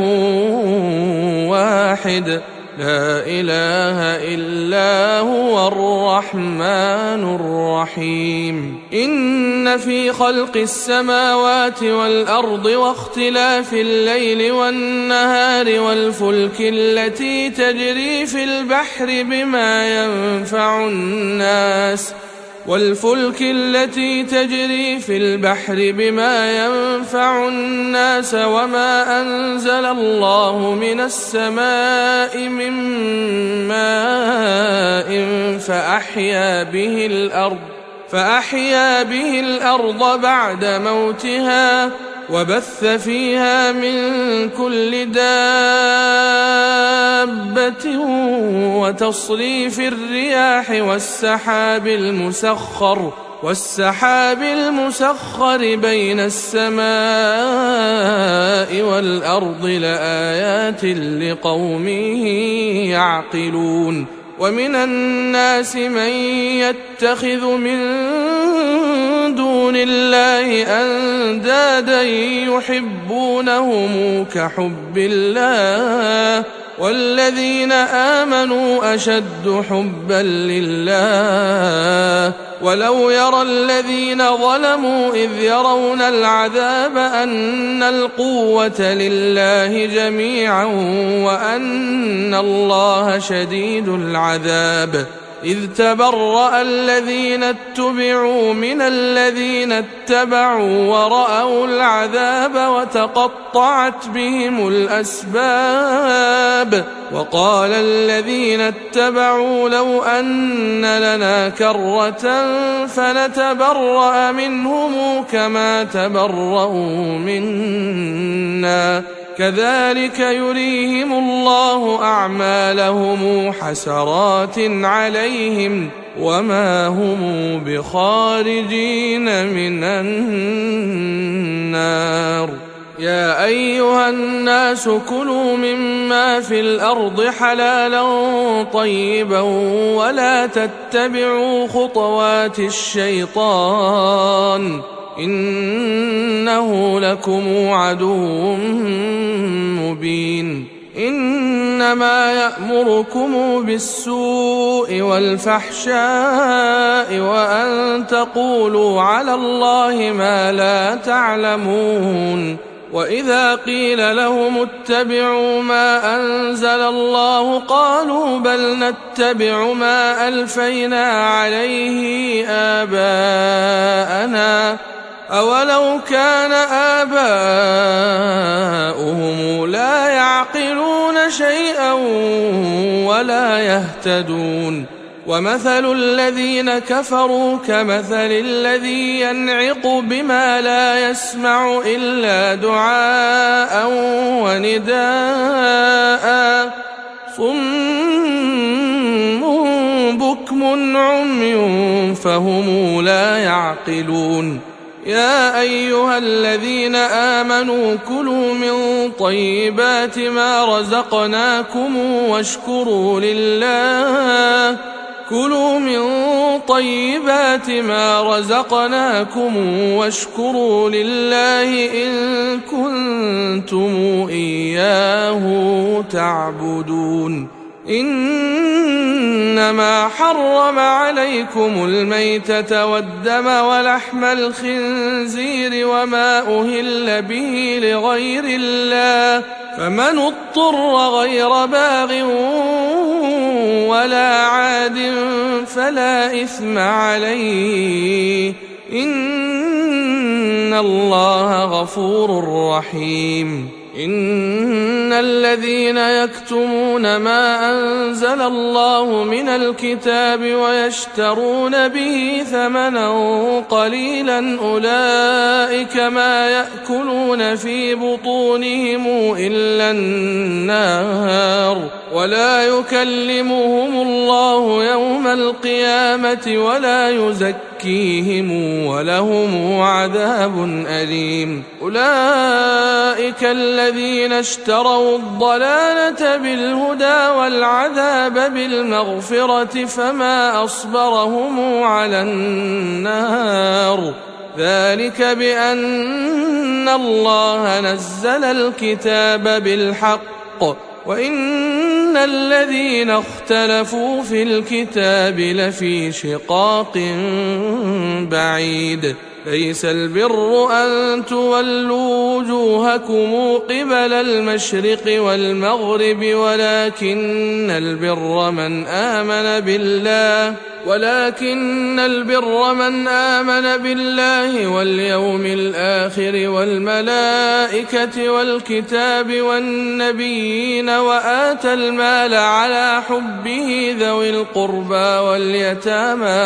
A: واحد لا إله إلا هو الرحمن الرحيم. إن في خلق السماوات والأرض واختلاف الليل والنهار والفلك التي تجري في البحر بما ينفع الناس وما أنزل الله من السماء من ماء فأحيا به الأرض بعد موتها وبث فيها من كل دابة وتصريف الرياح والسحاب المسخر بين السماء والأرض لآيات لقوم يعقلون. ومن الناس من يتخذ من دون الله أندادا يحبونهم كحب الله والذين آمنوا أشد حبا لله ولو يرى الذين ظلموا إذ يرون العذاب أن القوة لله جميعا وأن الله شديد العذاب إذ تبرأ الذين اتبعوا من الذين اتبعوا ورأوا العذاب وتقطعت بهم الأسباب وقال الذين اتبعوا لو أن لنا كرة فنتبرأ منهم كما تبرأوا منا كذلك يريهم الله أعمالهم حسرات عليهم وما هم بخارجين من النار يا أيها الناس كلوا مما في الأرض حلالا طيبا ولا تتبعوا خطوات الشيطان إنه لكم عدو مبين إنما يأمركم بالسوء والفحشاء وأن تقولوا على الله ما لا تعلمون وإذا قيل لهم اتبعوا ما أنزل الله قالوا بل نتبع ما ألفينا عليه آباءنا أولو كان آباؤهم لا يعقلون شيئا ولا يهتدون ومثل الذين كفروا كمثل الذي ينعق بما لا يسمع إلا دعاء ونداء صم بكم عمي فهم لا يعقلون يا أيها الذين آمنوا كلوا من طيبات ما رزقناكم واشكروا لله إن كنتم إياه تعبدون إنما حرم عليكم الميتة والدم ولحم الخنزير وما أهل به لغير الله فمن اضطر غير باغ ولا عاد فلا إثم عليه إن الله غفور رحيم إن الذين يكتمون ما أنزل الله من الكتاب ويشترون به ثمنا قليلا أولئك ما يأكلون في بطونهم إلا النار ولا يكلمهم الله يوم القيامة ولا يزكيهم ولهم عذاب أليم أولئك الذين اشتروا الضلالة بالهدى والعذاب بالمغفرة فما أصبرهم على النار ذلك بأن الله نزل الكتاب بالحق وإن الذين اختلفوا في الكتاب لفي شقاق بعيد ليس البر أن تولوا وجوهكم قبل المشرق والمغرب ولكن البر من آمن بالله واليوم الآخر والملائكة والكتاب والنبيين وآتى المال على حبه ذوي القربى واليتامى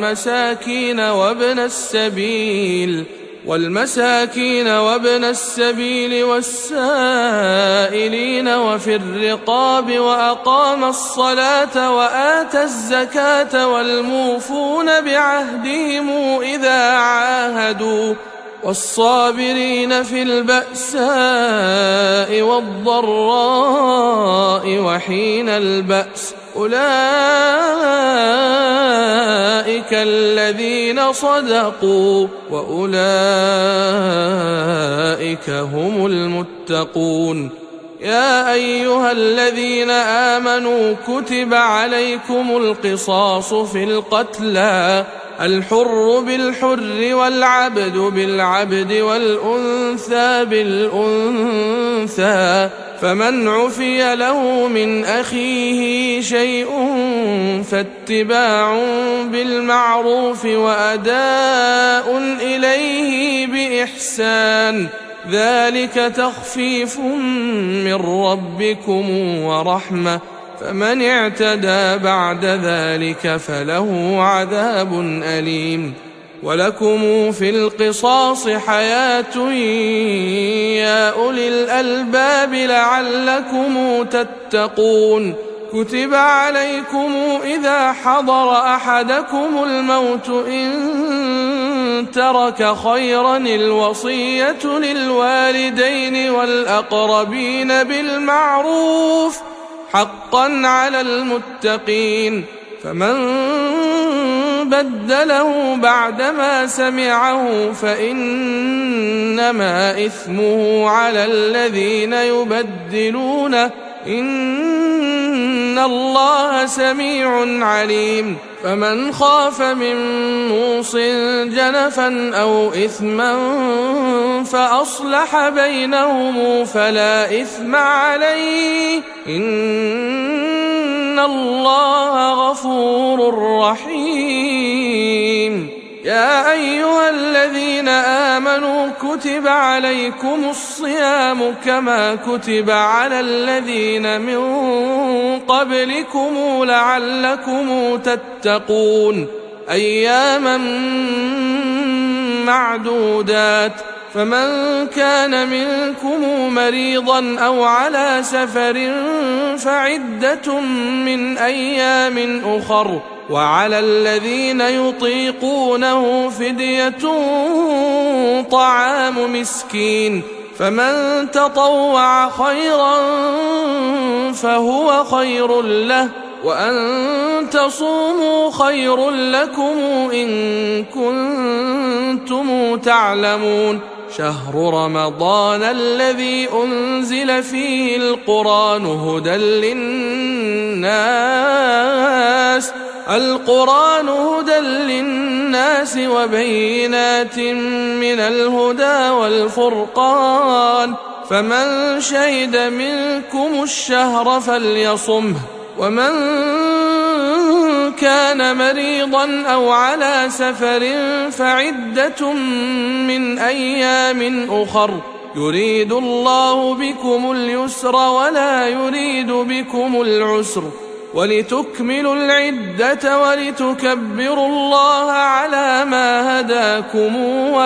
A: والمساكين وابن السبيل والسائلين وفي الرقاب وأقام الصلاة وآتى الزكاة والموفون بعهدهم إذا عاهدوا والصابرين في البأساء والضراء وحين البأس أولئك الذين صدقوا وأولئك هم المتقون يا أيها الذين آمنوا كتب عليكم القصاص في القتلى الحر بالحر والعبد بالعبد والأنثى بالأنثى. فمن عفي له من أخيه شيء فاتباع بالمعروف وأداء إليه بإحسان، ذلك تخفيف من ربكم ورحمة، فمن اعتدى بعد ذلك فله عذاب أليم. ولكم في القصاص حياة يا أولي الألباب لعلكم تتقون. كتب عليكم إذا حضر أحدكم الموت إن ترك خيرا الوصية للوالدين والأقربين بالمعروف حقا على المتقين. فمن بدله بعدما سمعه فإنما إثمه على الذين يبدلونه، إن الله سميع عليم. فمن خاف من موص جنفا أو إثما فأصلح بينهم فلا إثم عليه، إن الله غفور رحيم. يا أيها الذين آمنوا كتب عليكم الصيام كما كتب على الذين من قبلكم لعلكم تتقون، أياما معدودات. فمن كان منكم مريضا أو على سفر فعدة من أيام أخر، وعلى الذين يطيقونه فدية طعام مسكين، فمن تطوع خيرا فهو خير له، وأن تصوموا خير لكم إن كنتم تعلمون. شهر رمضان الذي أنزل فيه القرآن هدى للناس وبينات من الهدى والفرقان، فمن شهد منكم الشهر فليصمه، ومن كان مريضا أو على سفر فعدة من أيام أخر، يريد الله بكم اليسر ولا يريد بكم العسر، ولتكملوا العدة ولتكبروا الله على ما هداكم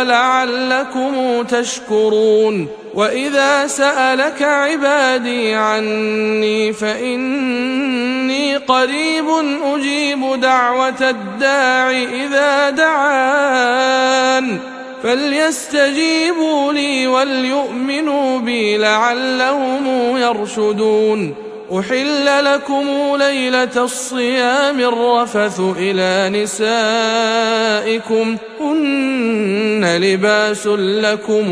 A: ولعلكم تشكرون. وإذا سألك عبادي عني فإني قريب أجيب دعوة الداع إذا دعان، فليستجيبوا لي وليؤمنوا بي لعلهم يرشدون. أحل لكم ليلة الصيام الرفث إلى نسائكم هن لباس لكم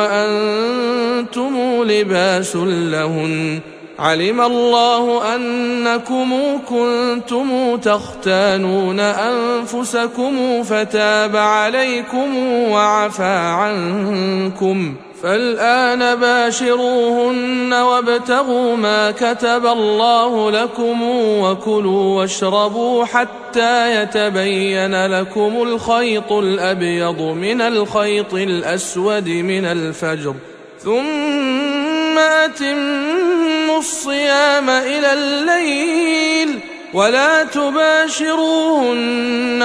A: وأنتم لباس لهن، علم الله أنكم كنتم تختانون أنفسكم فتاب عليكم وعفى عنكم، فالآن باشروهن وابتغوا ما كتب الله لكم وكلوا واشربوا حتى يتبين لكم الخيط الأبيض من الخيط الأسود من الفجر، ثم أتموا الصيام إلى الليل ولا تباشروهن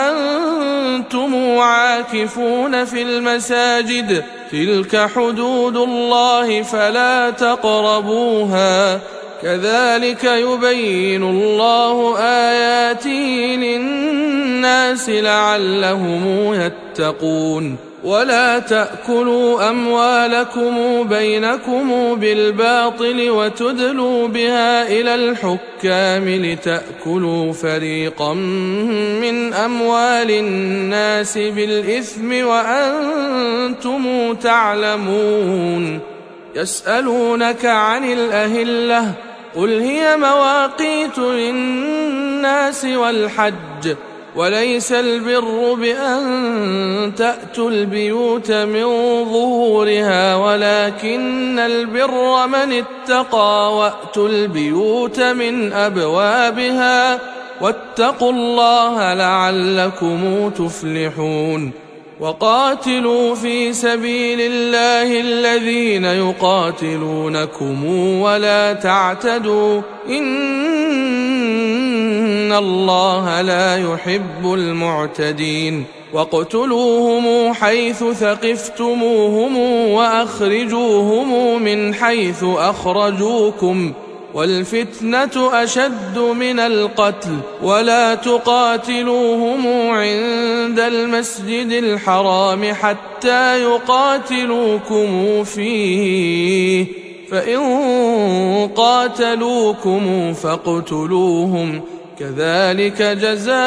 A: وأنتم عاكفون في المساجد، تلك حدود الله فلا تقربوها، كذلك يبين الله آياته للناس لعلهم يتقون. ولا تأكلوا أموالكم بينكم بالباطل وتدلوا بها إلى الحكام لتأكلوا فريقا من أموال الناس بالإثم وأنتم تعلمون. يسألونك عن الأهلة قل هي مواقيت للناس والحج، وليس البر بأن تأتوا البيوت من ظهورها ولكن البر من اتقى وأتوا البيوت من أبوابها واتقوا الله لعلكم تفلحون وقاتلوا في سبيل الله الذين يقاتلونكم ولا تعتدوا إن الله لا يحب المعتدين واقتلوهم حيث ثقفتموهم وأخرجوهم من حيث أخرجوكم والفتنة أشد من القتل ولا تقاتلوهم عند المسجد الحرام حتى يقاتلوكم فيه فإن قاتلوكم فاقتلوهم كذلك جزاء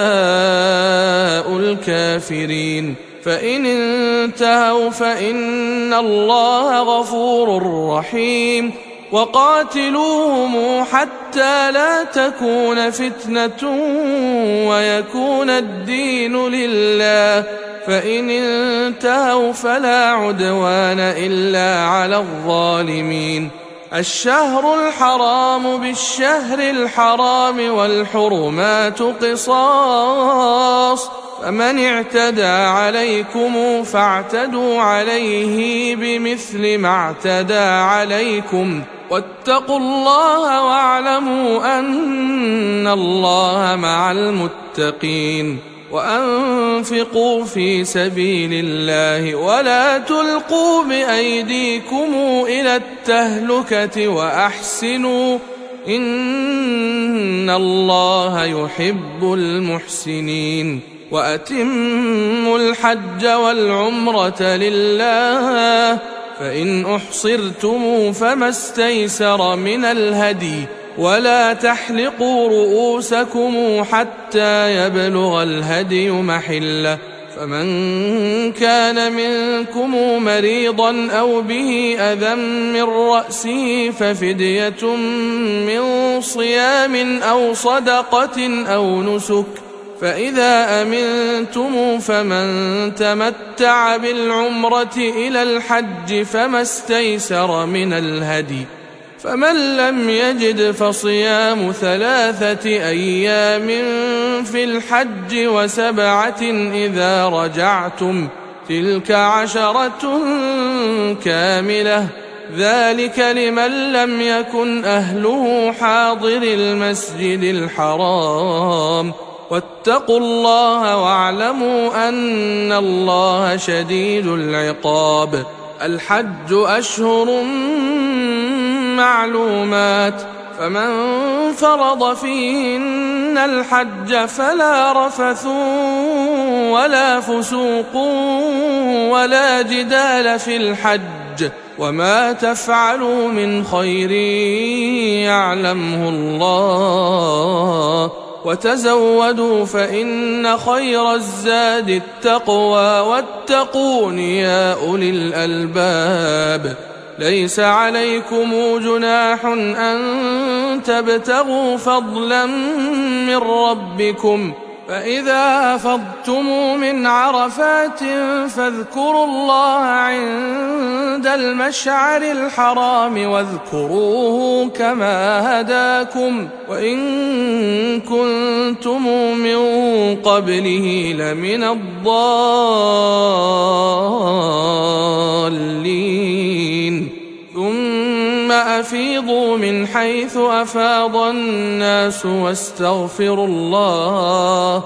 A: الكافرين فإن انتهوا فإن الله غفور رحيم وقاتلوهم حتى لا تكون فتنة ويكون الدين لله فإن انتهوا فلا عدوان إلا على الظالمين الشهر الحرام بالشهر الحرام والحرمات قصاص فمن اعتدى عليكم فاعتدوا عليه بمثل ما اعتدى عليكم واتقوا الله واعلموا أن الله مع المتقين وأنفقوا في سبيل الله ولا تلقوا بأيديكم إلى التهلكة وأحسنوا إن الله يحب المحسنين وأتموا الحج والعمرة لله فإن أحصرتم فما استيسر من الهدي ولا تحلقوا رؤوسكم حتى يبلغ الهدي محله فمن كان منكم مريضا أو به أذى من رأسه ففدية من صيام أو صدقة أو نسك فإذا أمنتم فمن تمتع بالعمرة إلى الحج فما استيسر من الهدي فمن لم يجد فصيام 3 أيام في الحج و7 إذا رجعتم تلك 10 كاملة ذلك لمن لم يكن أهله حاضر المسجد الحرام واتقوا الله واعلموا أن الله شديد العقاب الحج أشهر معلومات فمن فرض فيهن الحج فلا رفث ولا فسوق ولا جدال في الحج وما تفعلوا من خير يعلمه الله وتزودوا فإن خير الزاد التقوى واتقون يا أولي الألباب ليس عليكم جناح أن تبتغوا فضلا من ربكم فإذا أفضتم من عرفات فاذكروا الله عند المشعر الحرام واذكروه كما هداكم وإن كنتم من قبله لمن الضالين ثم أفيضوا من حيث أفاض الناس واستغفروا الله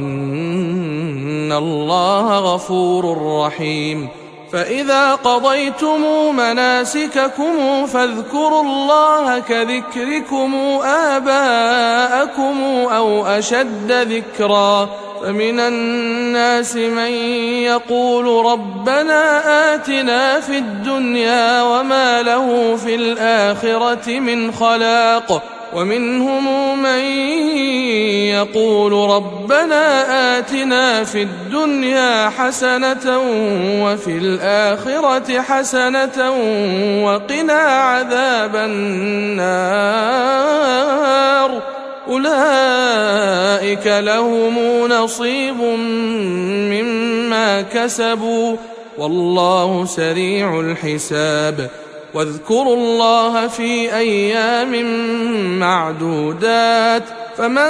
A: إن الله غفور رحيم فإذا قضيتم مناسككم فاذكروا الله كذكركم آباءكم أو أشد ذكرا فمن الناس من يقول ربنا آتنا في الدنيا وما له في الآخرة من خلاق ومنهم من يقول ربنا آتنا في الدنيا حسنة وفي الآخرة حسنة وقنا عذاب النار أولئك لهم نصيب مما كسبوا والله سريع الحساب. واذكروا الله في أيام معدودات فمن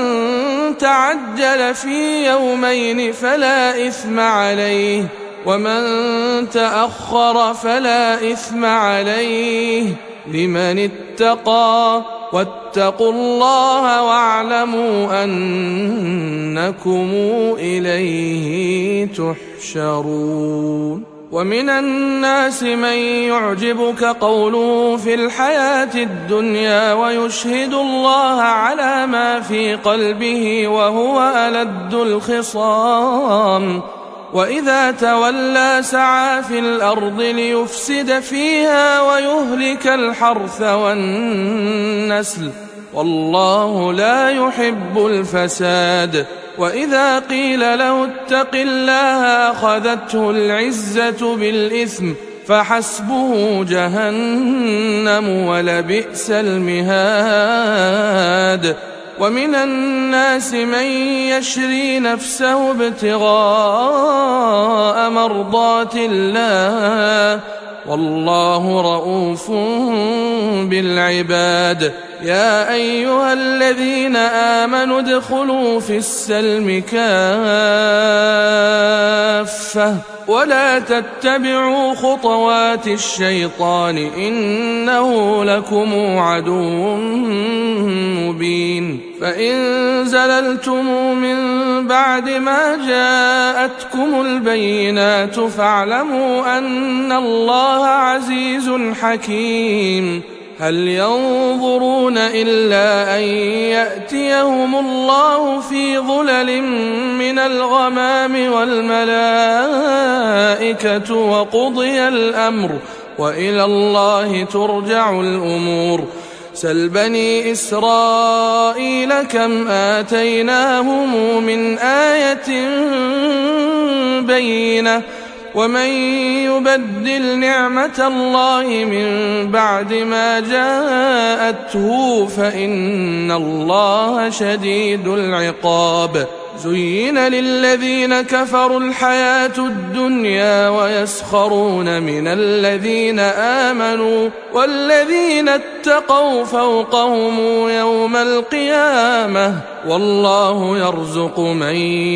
A: تعجل في يومين فلا إثم عليه ومن تأخر فلا إثم عليه لمن اتقى واتقوا الله واعلموا أنكم إليه تحشرون. ومن الناس من يعجبك قوله في الحياة الدنيا ويشهد الله على ما في قلبه وهو ألد الخصام وإذا تولى سعى في الأرض ليفسد فيها ويهلك الحرث والنسل والله لا يحب الفساد. وإذا قيل له اتق الله أخذته العزة بالإثم فحسبه جهنم ولبئس المهاد. ومن الناس من يشري نفسه ابتغاء مرضات الله والله رؤوف بالعباد. يا أيها الذين آمنوا ادخلوا في السلم كافة ولا تتبعوا خطوات الشيطان إنه لكم عدو مبين. فإن زللتم من بعد ما جاءتكم البينات فاعلموا أن الله عزيز حكيم. هل ينظرون إلا أن يأتيهم الله في ظلل من الغمام والملائكة وقضي الأمر وإلى الله ترجع الأمور. سل بني إسرائيل كم آتيناهم من آية بينة ومن يبدل نعمة الله من بعد ما جاءته فإن الله شديد العقاب. زين للذين كفروا الحياة الدنيا ويسخرون من الذين آمنوا والذين اتقوا فوقهم يوم القيامة والله يرزق من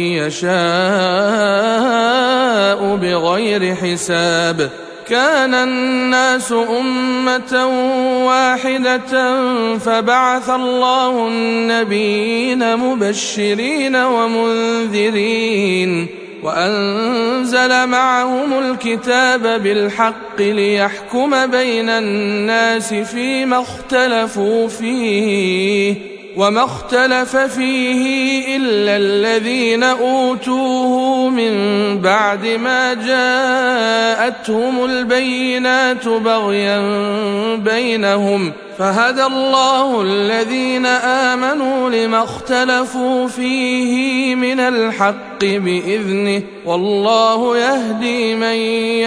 A: يشاء بغير حساب. كان الناس أمة واحدة فبعث الله النبيين مبشرين ومنذرين وأنزل معهم الكتاب بالحق ليحكم بين الناس فيما اختلفوا فيه وما اختلف فيه إلا الذين أوتوه من بعد ما جاءتهم البينات بغيا بينهم فهدى الله الذين آمنوا لما اختلفوا فيه من الحق بإذنه والله يهدي من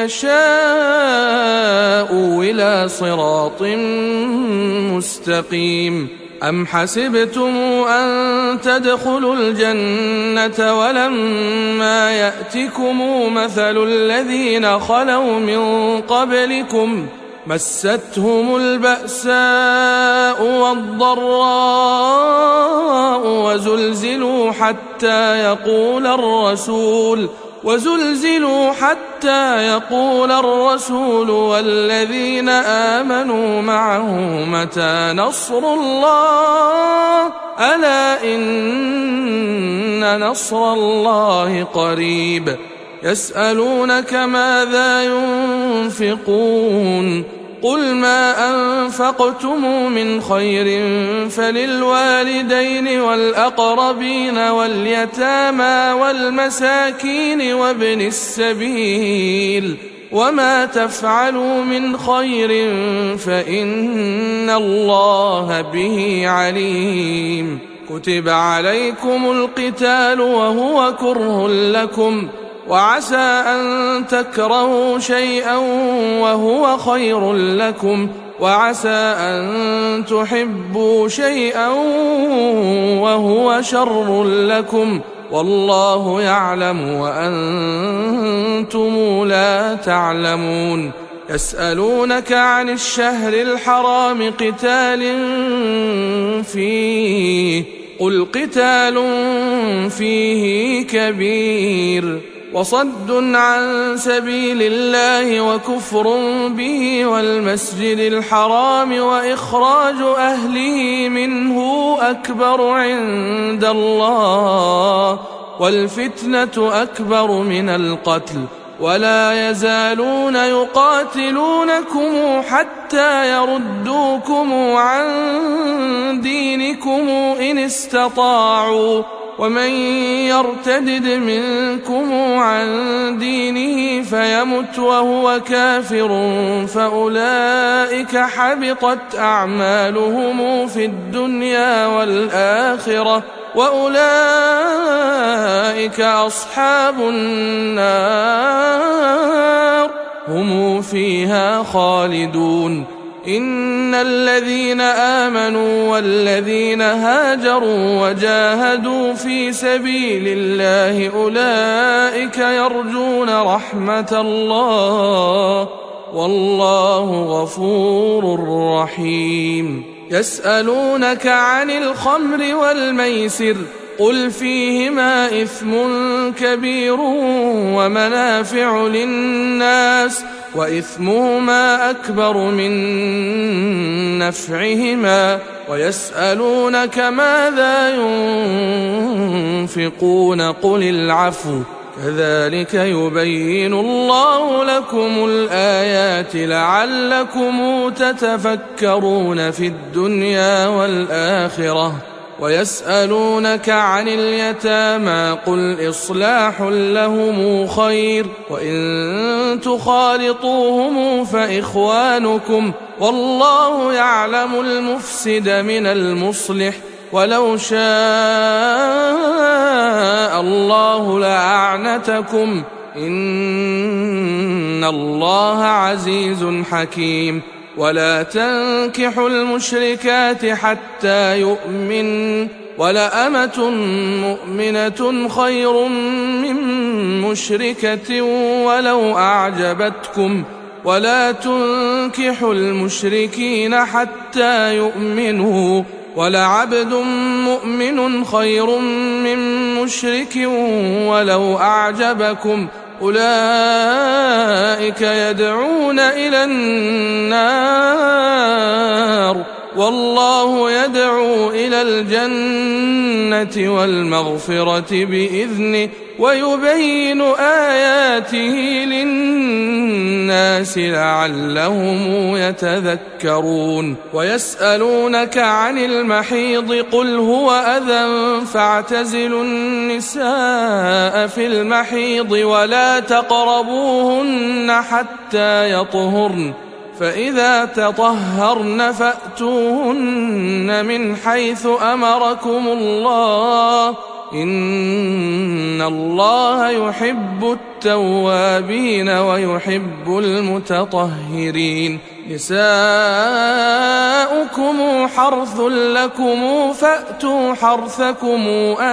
A: يشاء إلى صراط مستقيم. أم حسبتم أن تدخلوا الجنة ولما يأتكم مثل الذين خلوا من قبلكم مستهم البأساء والضراء وزلزلوا حتى يقول الرسول والذين آمنوا معه متى نصر الله ألا إن نصر الله قريب. يسألونك ماذا ينفقون قل ما أنفقتم من خير فللوالدين والأقربين واليتامى والمساكين وابن السبيل وما تفعلوا من خير فإن الله به عليم. كتب عليكم القتال وهو كره لكم وعسى أن تكرهوا شيئا وهو خير لكم وعسى أن تحبوا شيئا وهو شر لكم والله يعلم وأنتم لا تعلمون. يسألونك عن الشهر الحرام قتال فيه قل قتال فيه كبير وصد عن سبيل الله وكفر به والمسجد الحرام وإخراج أهله منه أكبر عند الله والفتنة أكبر من القتل ولا يزالون يقاتلونكم حتى يردوكم عن دينكم إن استطاعوا ومن يرتدد منكم عن دينه فيمت وهو كافر فأولئك حبطت أعمالهم في الدنيا والآخرة وأولئك أصحاب النار هم فيها خالدون. إن الذين آمنوا والذين هاجروا وجاهدوا في سبيل الله أولئك يرجون رحمة الله والله غفور رحيم. يسألونك عن الخمر والميسر قل فيهما إثم كبير ومنافع للناس وإثمهما أكبر من نفعهما ويسألونك ماذا ينفقون قل العفو كذلك يبين الله لكم الآيات لعلكم تتفكرون في الدنيا والآخرة. ويسألونك عن اليتامى قل إصلاح لهم خير وإن تخالطوهم فإخوانكم والله يعلم المفسد من المصلح ولو شاء الله لأعنتكم إن الله عزيز حكيم. ولا تنكحوا المشركات حتى يؤمن ولأمة مؤمنة خير من مشركة ولو أعجبتكم ولا تنكحوا المشركين حتى يؤمنوا ولعبد مؤمن خير من مشرك ولو أعجبكم أولئك يدعون إلى النار والله يدعو إلى الجنة والمغفرة بإذنه ويبين آياته للناس لعلهم يتذكرون. ويسألونك عن المحيض قل هو أذى فاعتزلوا النساء في المحيض ولا تقربوهن حتى يطهرن فإذا تطهرن فأتوهن من حيث أمركم الله إن الله يحب التوابين ويحب المتطهرين. نساؤكم حرث لكم فأتوا حرثكم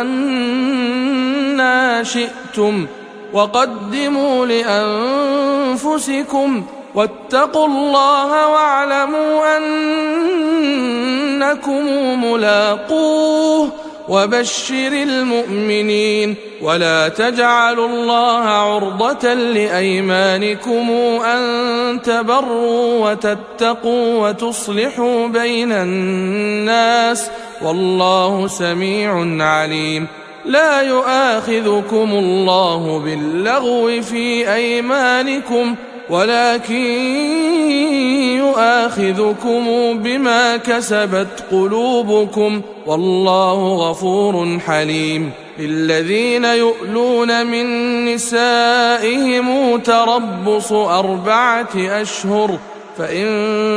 A: أنى شئتم وقدموا لأنفسكم واتقوا الله واعلموا أنكم ملاقوه وبشر المؤمنين. ولا تجعلوا الله عرضة لأيمانكم أن تبروا وتتقوا وتصلحوا بين الناس والله سميع عليم. لا يؤاخذكم الله باللغو في أيمانكم ولكن يؤاخذكم بما كسبت قلوبكم والله غفور حليم. للذين يؤلون من نسائهم تربص 4 أشهر فإن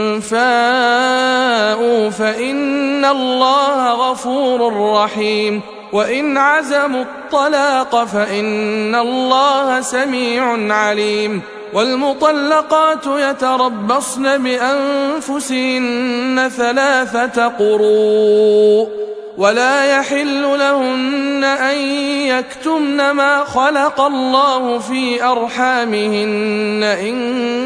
A: فاءوا فإن الله غفور رحيم وإن عزموا الطلاق فإن الله سميع عليم. والمطلقات يتربصن بأنفسهن 3 قروء ولا يحل لهن أن يكتمن ما خلق الله في أرحامهن إن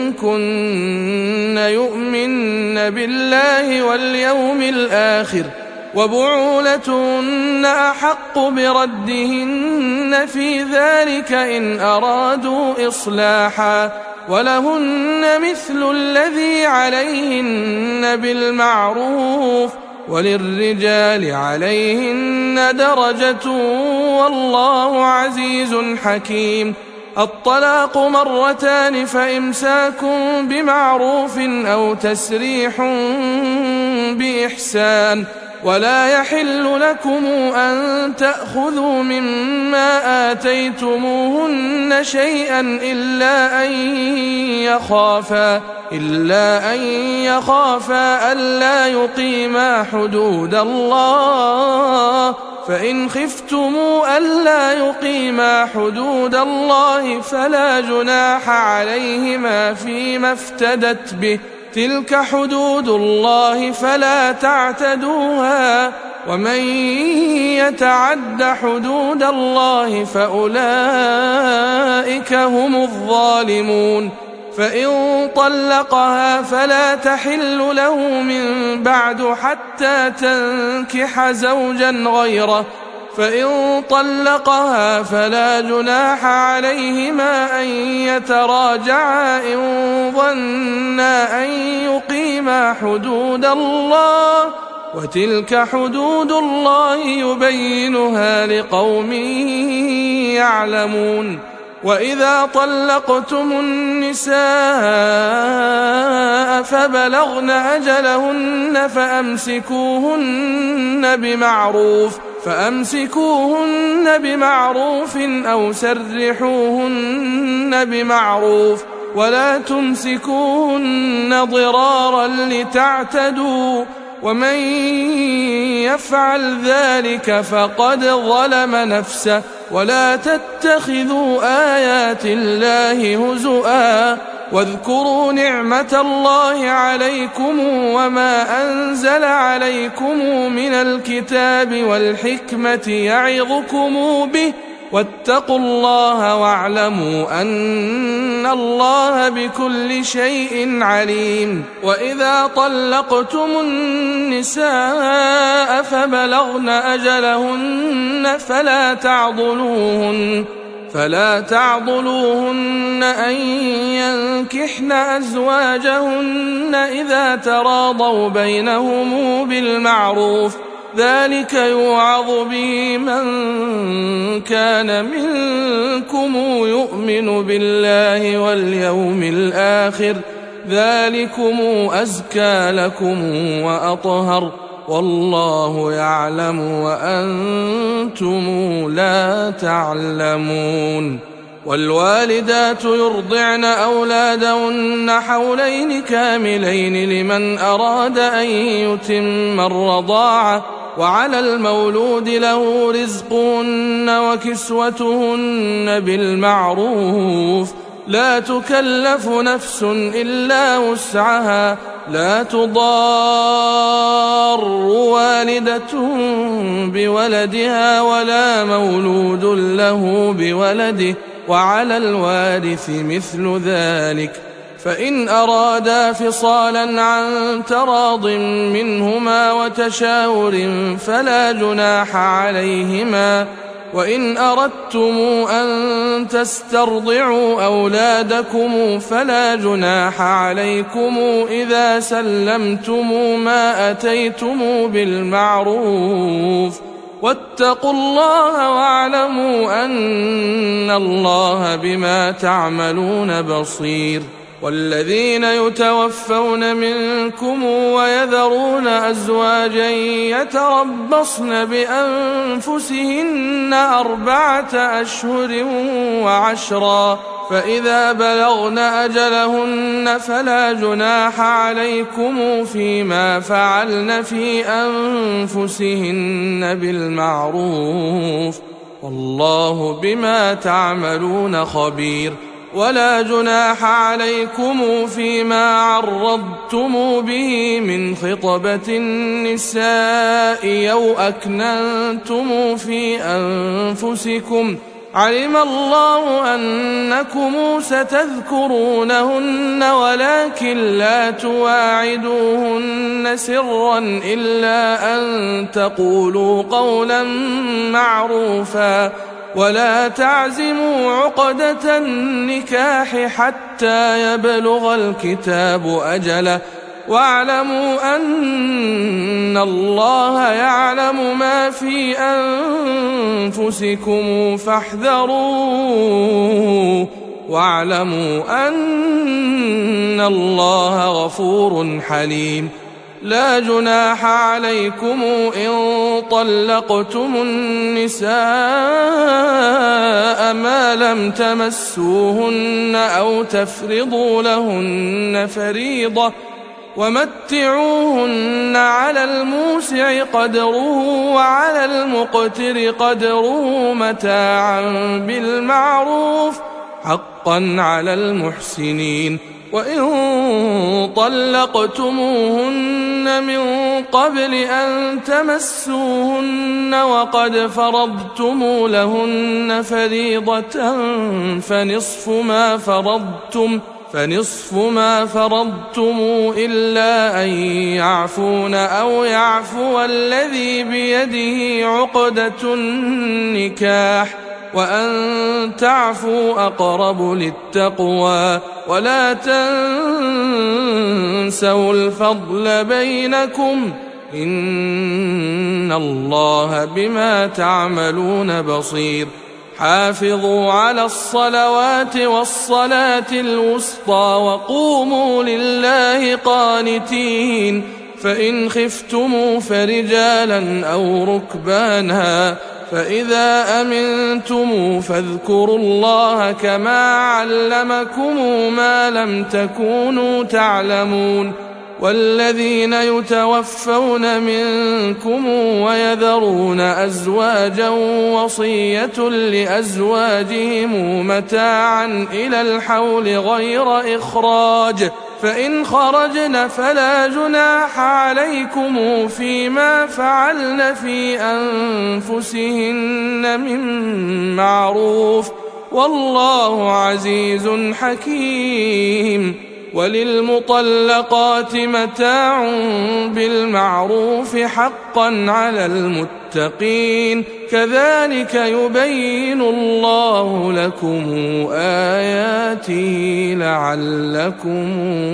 A: كن يؤمن بالله واليوم الآخر وبعولتهن أحق بردهن في ذلك إن أرادوا إصلاحا ولهن مثل الذي عليهن بالمعروف وللرجال عليهن درجة والله عزيز حكيم. الطلاق 2 فإمساك بمعروف أو تسريح بإحسان ولا يحل لكم أن تأخذوا مما آتيتموهن شيئا إلا أن يخافا ألا يقيما حدود الله فإن خفتموا ألا يقيما حدود الله فلا جناح عليهما فيما افتدت به تلك حدود الله فلا تعتدوها ومن يتعد حدود الله فأولئك هم الظالمون. فإن طلقها فلا تحل له من بعد حتى تنكح زوجا غيره فإن طلقها فلا جناح عليهما أن يتراجعا إن ظنا أن يقيما حدود الله وتلك حدود الله يبينها لقوم يعلمون. وإذا طلقتم النساء فبلغن أجلهن فأمسكوهن بمعروف أو سرحوهن بمعروف ولا تمسكوهن ضرارا لتعتدوا ومن يفعل ذلك فقد ظلم نفسه. ولا تتخذوا آيات الله هزؤا واذكروا نعمة الله عليكم وما أنزل عليكم من الكتاب والحكمة يعظكم به واتقوا الله واعلموا أن الله بكل شيء عليم. وإذا طلقتم النساء فبلغن أجلهن فلا تعضلوهن أن ينكحن أزواجهن إذا تراضوا بينهم بالمعروف ذلك يوعظ به من كان منكم يؤمن بالله واليوم الآخر ذلكم أزكى لكم وأطهر والله يعلم وأنتم لا تعلمون. والوالدات يرضعن أولادهن حولين كاملين لمن أراد أن يتم الرضاعة وعلى المولود له رزقهن وكسوتهن بالمعروف لا تكلف نفس إلا وسعها لا تضار والدة بولدها ولا مولود له بولده وعلى الوارث مثل ذلك فإن أرادا فصالا عن تراض منهما وتشاور فلا جناح عليهما. وإن أردتم أن تسترضعوا أولادكم فلا جناح عليكم إذا سلمتم ما أتيتم بالمعروف واتقوا الله واعلموا أن الله بما تعملون بصير. والذين يتوفون منكم ويذرون أزواجا يتربصن بأنفسهن 4 أشهر وعشرا فإذا بلغن أجلهن فلا جناح عليكم فيما فعلن في أنفسهن بالمعروف والله بما تعملون خبير. ولا جناح عليكم فيما عرضتم به من خطبة النساء أو أكننتم في أنفسكم، علم الله أنكم ستذكرونهن ولكن لا تواعدوهن سرا إلا أن تقولوا قولا معروفا، ولا تعزموا عقدة النكاح حتى يبلغ الكتاب أجله، واعلموا أن الله يعلم ما في أنفسكم فاحذروه، واعلموا أن الله غفور حليم. لا جناح عليكم إن طلقتم النساء ما لم تمسوهن أو تفرضوا لهن فريضة، ومتعوهن على الموسع قدره وعلى المقتر قدره متاعا بالمعروف حقا على المحسنين. وإن طلقتموهن من قبل أن تمسوهن وقد فرضتم لهن فريضة فنصف ما فرضتم إلا أن يعفون أو يعفو الذي بيده عقدة النكاح، وأن تعفوا أقرب للتقوى، ولا تنسوا الفضل بينكم، إن الله بما تعملون بصير. حافظوا على الصلوات والصلاة الوسطى وقوموا لله قانتين، فإن خفتم فرجالا أو ركبانا، فإذا أمنتم فاذكروا الله كما علمكم ما لم تكونوا تعلمون. والذين يتوفون منكم ويذرون أزواجا وصية لأزواجهم متاعا إلى الحول غير إخراج، فإن خرجن فلا جناح عليكم فيما فعلن في أنفسهن من معروف، والله عزيز حكيم. وللمطلقات متاع بالمعروف حقا على المتقين، كذلك يبين الله لكم آياته لعلكم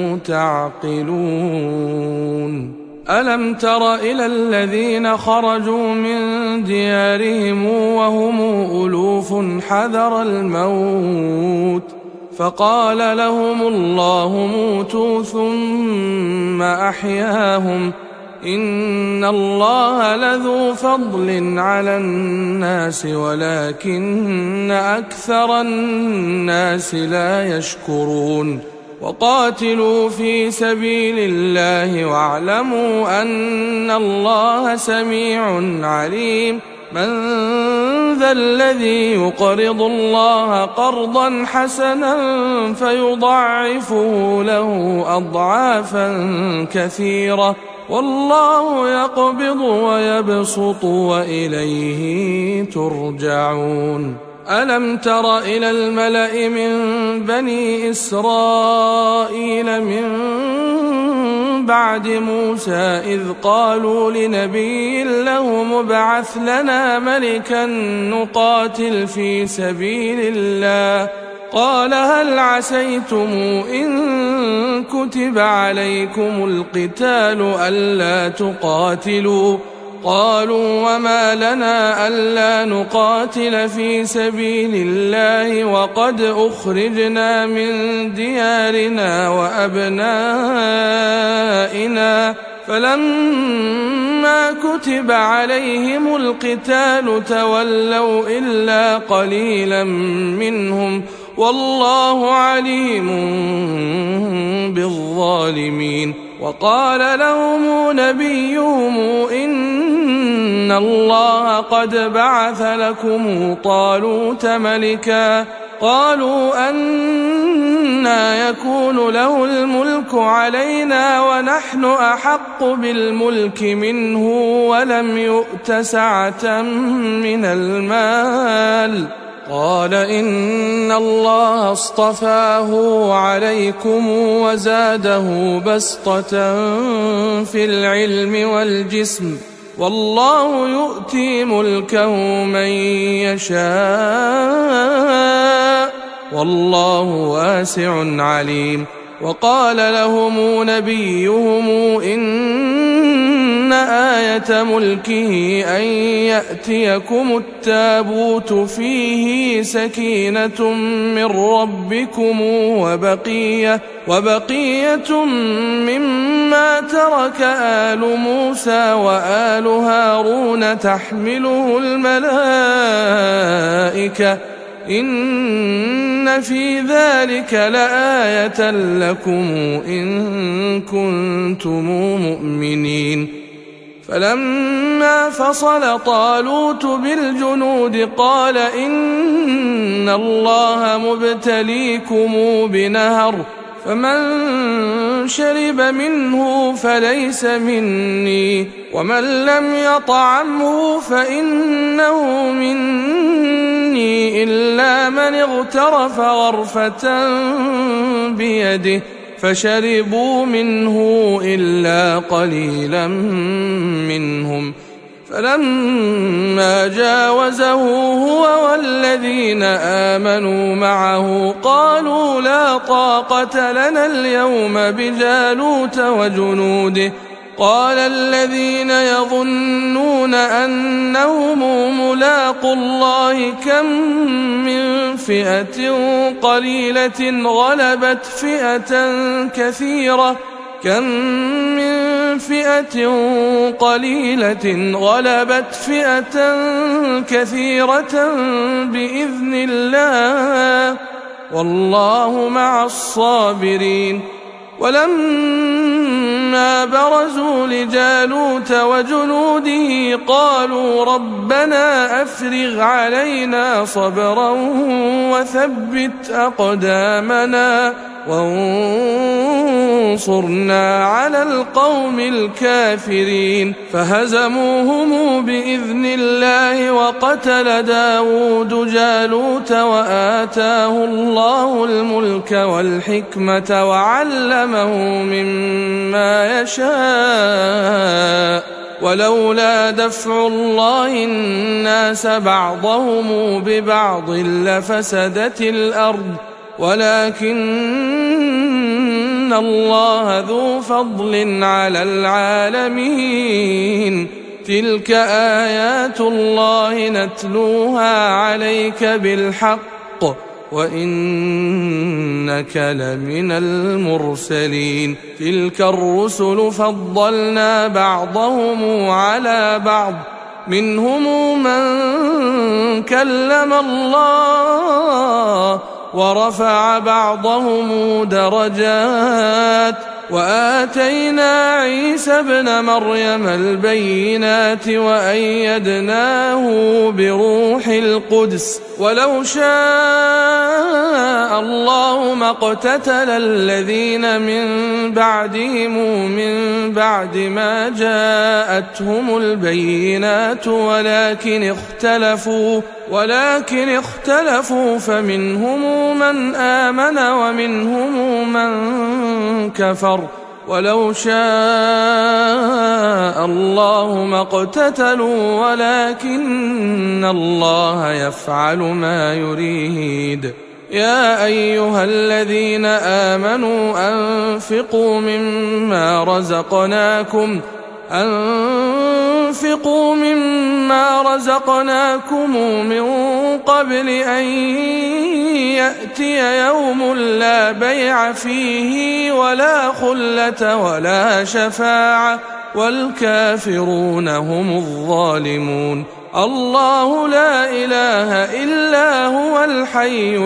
A: تعقلون. ألم تر إلى الذين خرجوا من ديارهم وهم ألوف حذر الموت فقال لهم الله موتوا ثم أحياهم، إن الله لذو فضل على الناس ولكن أكثر الناس لا يشكرون. وقاتلوا في سبيل الله واعلموا أن الله سميع عليم. من ذا الذي يقرض الله قرضا حسنا فيضاعفه له أضعافا كثيرة، والله يقبض ويبسط وإليه ترجعون. ألم تر إلى الملأ من بني إسرائيل من بعد موسى إذ قالوا لنبي له ابعث لنا ملكا نقاتل في سبيل الله، قال هل عسيتم إن كتب عليكم القتال ألا تقاتلوا؟ قالوا وما لنا ألا نقاتل في سبيل الله وقد أخرجنا من ديارنا وأبنائنا، فلما كتب عليهم القتال تولوا إلا قليلا منهم، والله عليم بالظالمين. وقال لهم نبيهم إن الله قد بعث لكم طالوت ملكا، قالوا أنى يكون له الملك علينا ونحن أحق بالملك منه ولم يؤت سعة من المال. قال إن الله اصطفاه عليكم وزاده بسطة في العلم والجسم والله يؤتي ملكه من يشاء والله واسع عليم. وقال لهم نبيهم إن آية ملكه أن يأتيكم التابوت فيه سكينة من ربكم وبقية مما ترك آل موسى وآل هارون تحمله الملائكة إن في ذلك لآية لكم إن كنتم مؤمنين. فلما فصل طالوت بالجنود قال إن الله مبتليكم بنهر فمن شرب منه فليس مني ومن لم يطعمه فإنه مني إلا من اغترف غرفة بيده فشربوا منه إلا قليلا منهم. فلما جاوزه هو والذين آمنوا معه قالوا لا طاقة لنا اليوم بجالوت وجنوده. قال الذين يظنون أنهم ملاقو الله كم من فئة قليلة غلبت فئة كثيرة بإذن الله والله مع الصابرين. ولما برزوا لجالوت وجنوده قالوا ربنا أفرغ علينا صبرا وثبت أقدامنا وانصرنا على القوم الكافرين. فهزموهم بإذن الله وقتل داود جالوت وآتاه الله الملك والحكمة وعلمه مما يشاء ولولا دفع الله الناس بعضهم ببعض لفسدت الأرض ولكن الله ذو فضل على العالمين. تلك آيات الله نتلوها عليك بالحق وإنك لمن المرسلين. تلك الرسل فضلنا بعضهم على بعض منهم من كلم الله ورفع بعضهم درجات وآتينا عيسى ابن مريم البينات وأيدناه بروح القدس. ولو شاء الله ما اقتتل الذين من بعدهم من بعد ما جاءتهم البينات ولكن اختلفوا فمنهم من آمن ومنهم من كفر. ولو شاء الله ما اقتتلوا ولكن الله يفعل ما يريد. يا أيها الذين آمنوا أنفقوا مما رزقناكم من قبل أن يأتي يوم لا بيع فيه ولا خلة ولا شفاعة والكافرون هم الظالمون. الله لا إله إلا هو الحي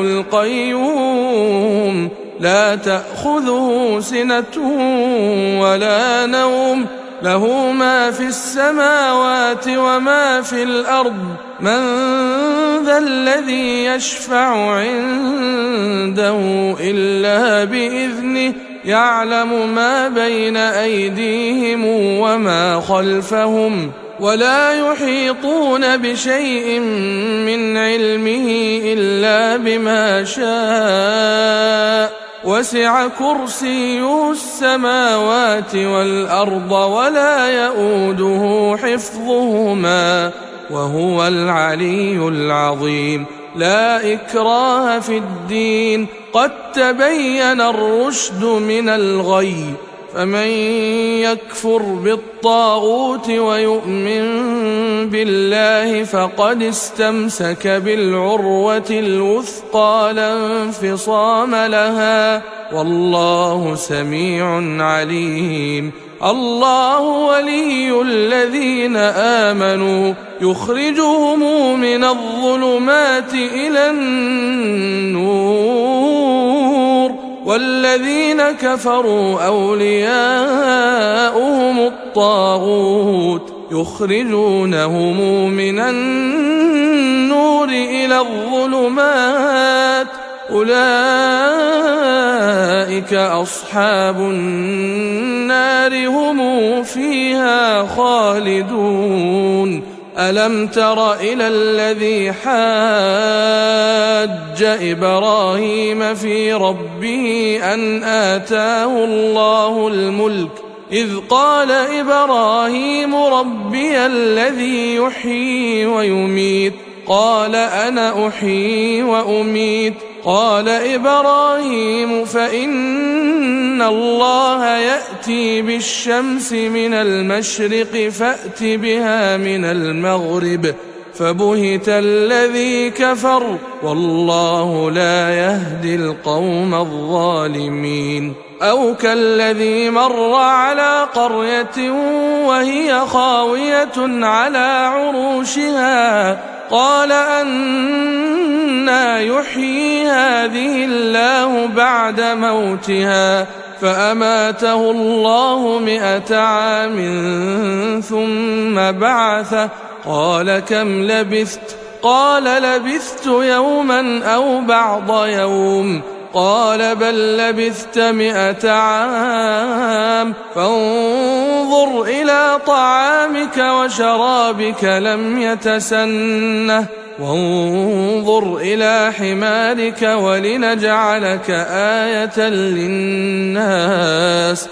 A: القيوم لا تأخذه سنة ولا نوم له ما في السماوات وما في الأرض من ذا الذي يشفع عنده إلا بإذنه يعلم ما بين أيديهم وما خلفهم ولا يحيطون بشيء من علمه إلا بما شاء وسع كرسيه السماوات والأرض ولا يؤوده حفظهما وهو العلي العظيم. لا إكراه في الدين قد تبين الرشد من الغي فمن يكفر بالطاغوت ويؤمن بالله فقد استمسك بالعروة الوثقى لا انفصام لها والله سميع عليم. الله ولي الذين آمنوا يخرجهم من الظلمات إلى النور والذين كفروا أولياؤهم الطاغوت يخرجونهم من النور إلى الظلمات أولئك أصحاب النار هم فيها خالدون. ألم تر إلى الذي حاج إبراهيم في ربه أن آتاه الله الملك إذ قال إبراهيم ربي الذي يحيي ويميت قال أنا أحيي وأميت قال إبراهيم فإن الله يأتي بالشمس من المشرق فأت بها من المغرب فبهت الذي كفر والله لا يهدي القوم الظالمين. أو كالذي مر على قرية وهي خاوية على عروشها قال أنى يحيي هذه الله بعد موتها فأماته الله 100 عام ثم بعثه قال كم لبثت قال لبثت يوما أو بعض يوم قال بل لبثت 100 عام فانظر إلى طعامك وشرابك لم يتسنه وانظر إلى حمارك ولنجعلك آية للناس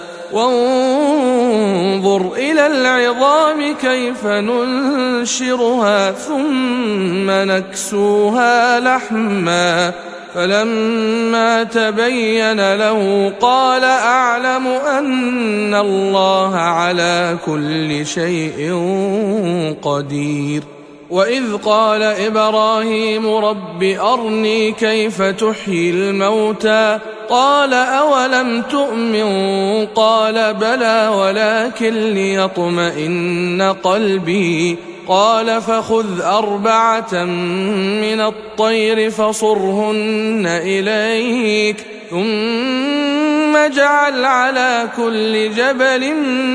A: وانظر إلى العظام كيف ننشرها ثم نكسوها لحما فلما تبين له قال أعلم أن الله على كل شيء قدير. وإذ قال إبراهيم رب أرني كيف تحيي الموتى قال أولم تؤمن قال بلى ولكن ليطمئن قلبي قال فخذ 4 من الطير فصرهن إليك ثم اجعل على كل جبل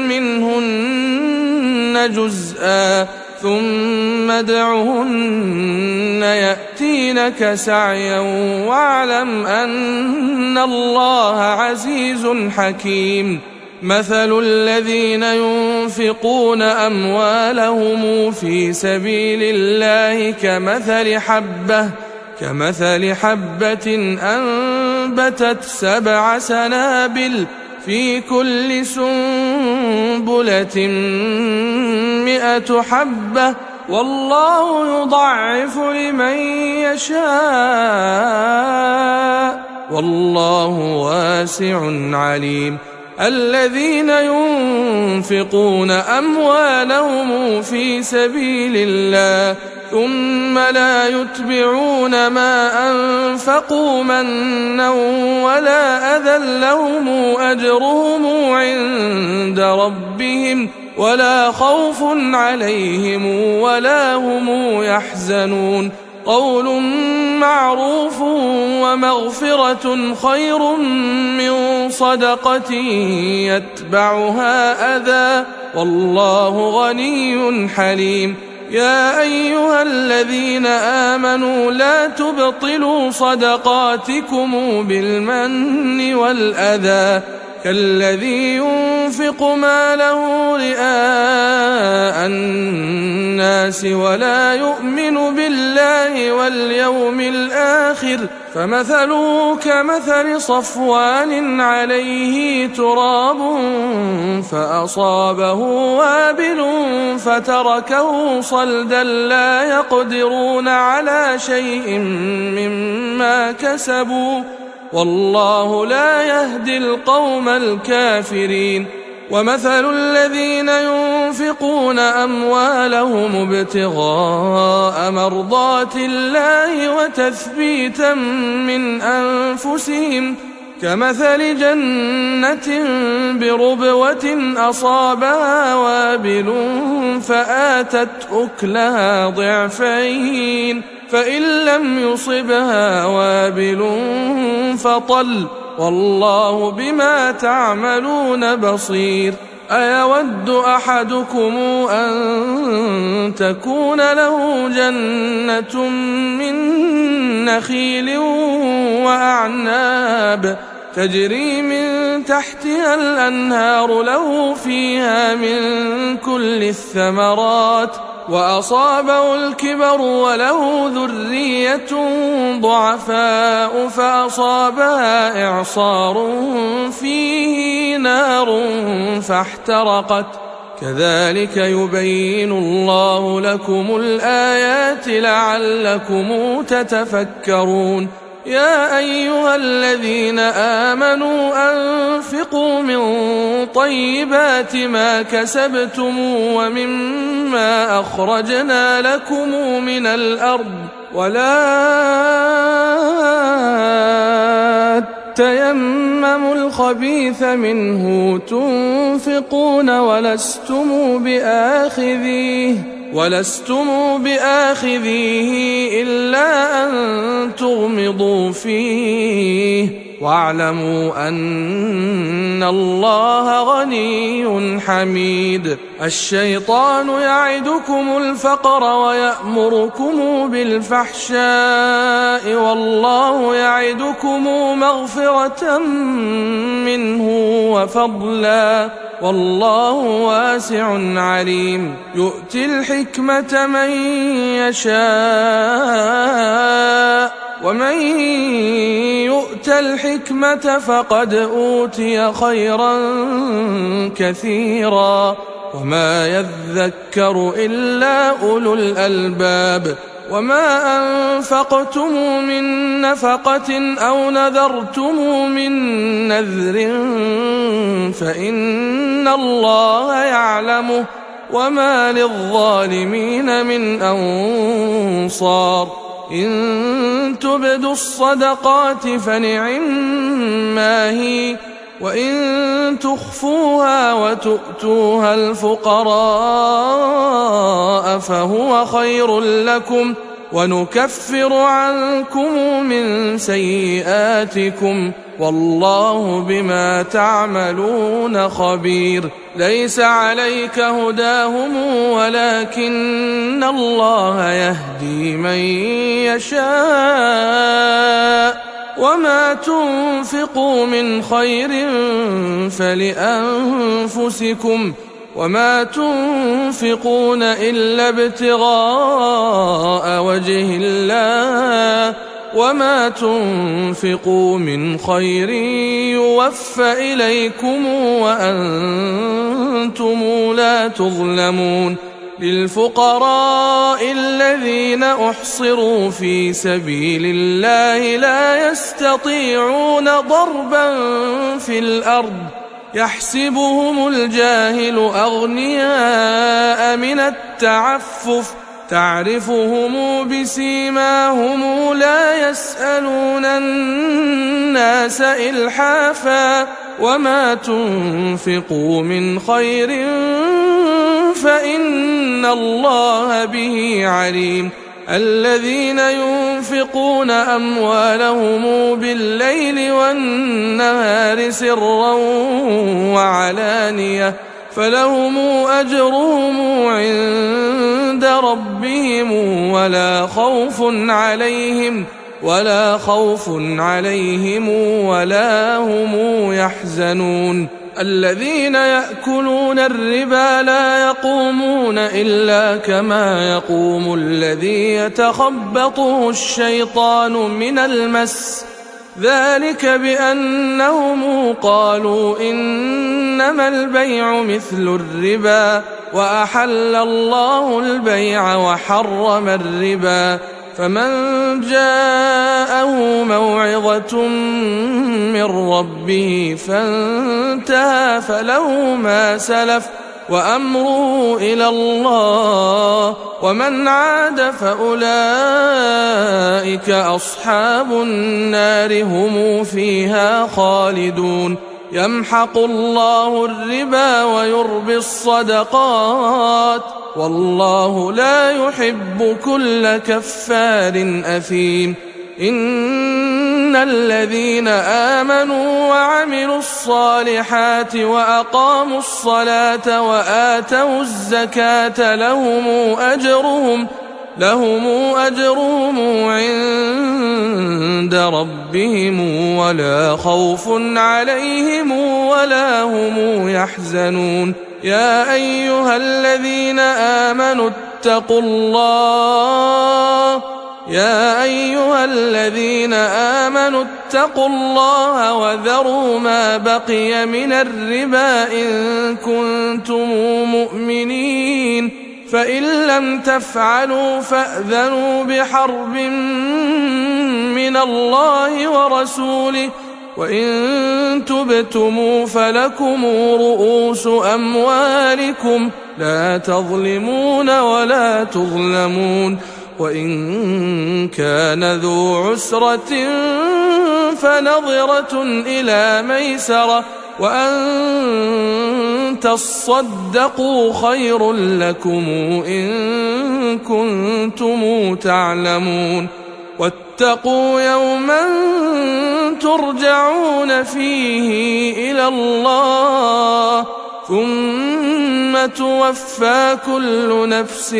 A: منهن جزءا ثم ادعهن يأتينك سعيا واعلم أن الله عزيز حكيم. مثل الذين ينفقون أموالهم في سبيل الله كمثل حبة أنبتت 7 سنابل في كل سنبلة 100 حبة والله يضاعف لمن يشاء والله واسع عليم. الذين ينفقون أموالهم في سبيل الله ثم لا يتبعون ما أنفقوا منا ولا أذى لهم أجرهم عند ربهم ولا خوف عليهم ولا هم يحزنون. قول معروف ومغفرة خير من صدقة يتبعها أذى والله غني حليم. يا أيها الذين آمنوا لا تبطلوا صدقاتكم بالمن والأذى كالذي ينفق ماله رئاء الناس ولا يؤمن بالله واليوم الآخر فمثله كمثل صفوان عليه تراب فأصابه وابل فتركه صلدا لا يقدرون على شيء مما كسبوا والله لا يهدي القوم الكافرين. ومثل الذين ينفقون أموالهم ابتغاء مرضات الله وتثبيتا من أنفسهم كمثل جنة بربوة أصابها وابل فآتت أكلها ضعفين فإن لم يصبها وابل فطل والله بما تعملون بصير. أيود أحدكم أن تكون له جنة من نخيل وأعناب تجري من تحتها الأنهار له فيها من كل الثمرات وأصابه الكبر وله ذرية ضعفاء فأصابها إعصار فيه نار فاحترقت كذلك يبين الله لكم الآيات لعلكم تتفكرون. يا أيها الذين آمنوا أنفقوا من طيبات ما كسبتم ومما أخرجنا لكم من الأرض ولا تيمموا الخبيث منه تنفقون ولستم بآخذيه إلا أن تغمضوا فيه واعلموا أن الله غني حميد. الشيطان يعدكم الفقر ويأمركم بالفحشاء والله يعدكم مغفرة منه وفضلا والله واسع عليم. يؤتي الحكمة من يشاء ومن يؤت الحكمة فقد أوتي خيرا كثيرا وما يذكر إلا أولو الألباب. وما أنفقتم من نفقة أو نذرتم من نذر فإن الله يعلمه وما للظالمين من أنصار. إن تبدوا الصدقات فنعما هي وإن تخفوها وتؤتوها الفقراء فهو خير لكم ونكفر عنكم من سيئاتكم والله بما تعملون خبير. ليس عليك هداهم ولكن الله يهدي من يشاء وما تنفقوا من خير فلأنفسكم وما تنفقون إلا ابتغاء وجه الله وما تنفقوا من خير يوفى إليكم وأنتم لا تظلمون. للفقراء الذين أحصروا في سبيل الله لا يستطيعون ضربا في الأرض يحسبهم الجاهل أغنياء من التعفف تعرفهم بسيماهم لا يسألون الناس إلحافا وما تنفقوا من خير فإن الله به عليم. الذين ينفقون أموالهم بالليل والنهار سرا وعلانية فلهم أجرهم عند ربهم ولا خوف عليهم ولا هم يحزنون. الذين يأكلون الربا لا يقومون إلا كما يقوم الذي يتخبطه الشيطان من المس، ذلك بأنهم قالوا إنما البيع مثل الربا وأحل الله البيع وحرم الربا. فمن جاءه موعظة من ربه فانتهى فله ما سلف وأمره إلى الله، ومن عاد فأولئك أصحاب النار هم فيها خالدون. يمحق الله الربا ويربي الصدقات والله لا يحب كل كفار أثيم. إن الذين آمنوا وعملوا الصالحات وأقاموا الصلاة وآتوا الزكاة لهم أجرهم عند ربهم ولا خوف عليهم ولا هم يحزنون. يا أيها الذين آمنوا اتقوا الله وذروا ما بقي من الربا إن كنتم مؤمنين، فإن لم تفعلوا فأذنوا بحرب من الله ورسوله، وإن تبتموا فلكم رؤوس أموالكم لا تظلمون ولا تظلمون. وإن كان ذو عسرة فنظرة إلى ميسرة وأن تصدقوا خير لكم إن كنتم تعلمون. واتقوا يوما ترجعون فيه إلى الله ثم توفى كل نفس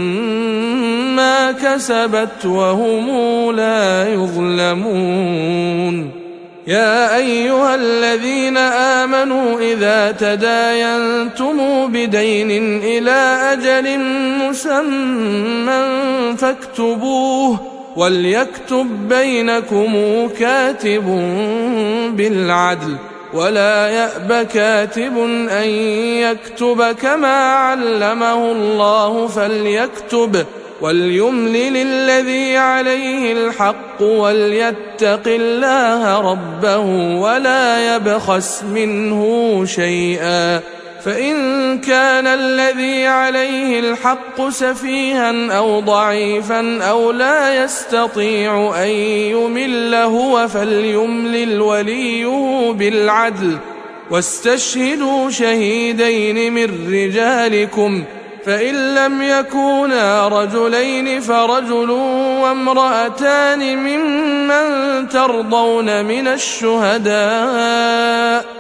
A: ما كسبت وهم لا يظلمون. يا أيها الذين آمنوا إذا تداينتم بدين إلى أجل مسمى فاكتبوه وليكتب بينكم كاتب بالعدل ولا يأب كاتب أن يكتب كما علمه الله فليكتب وليملل الذي عليه الحق وليتق الله ربه ولا يبخس منه شيئا، فإن كان الذي عليه الحق سفيها أو ضعيفا أو لا يستطيع أن يمل هو فليملل وليه بالعدل واستشهدوا شهيدين من رجالكم، فإن لم يكونا رجلين فرجل وامرأتان ممن ترضون من الشهداء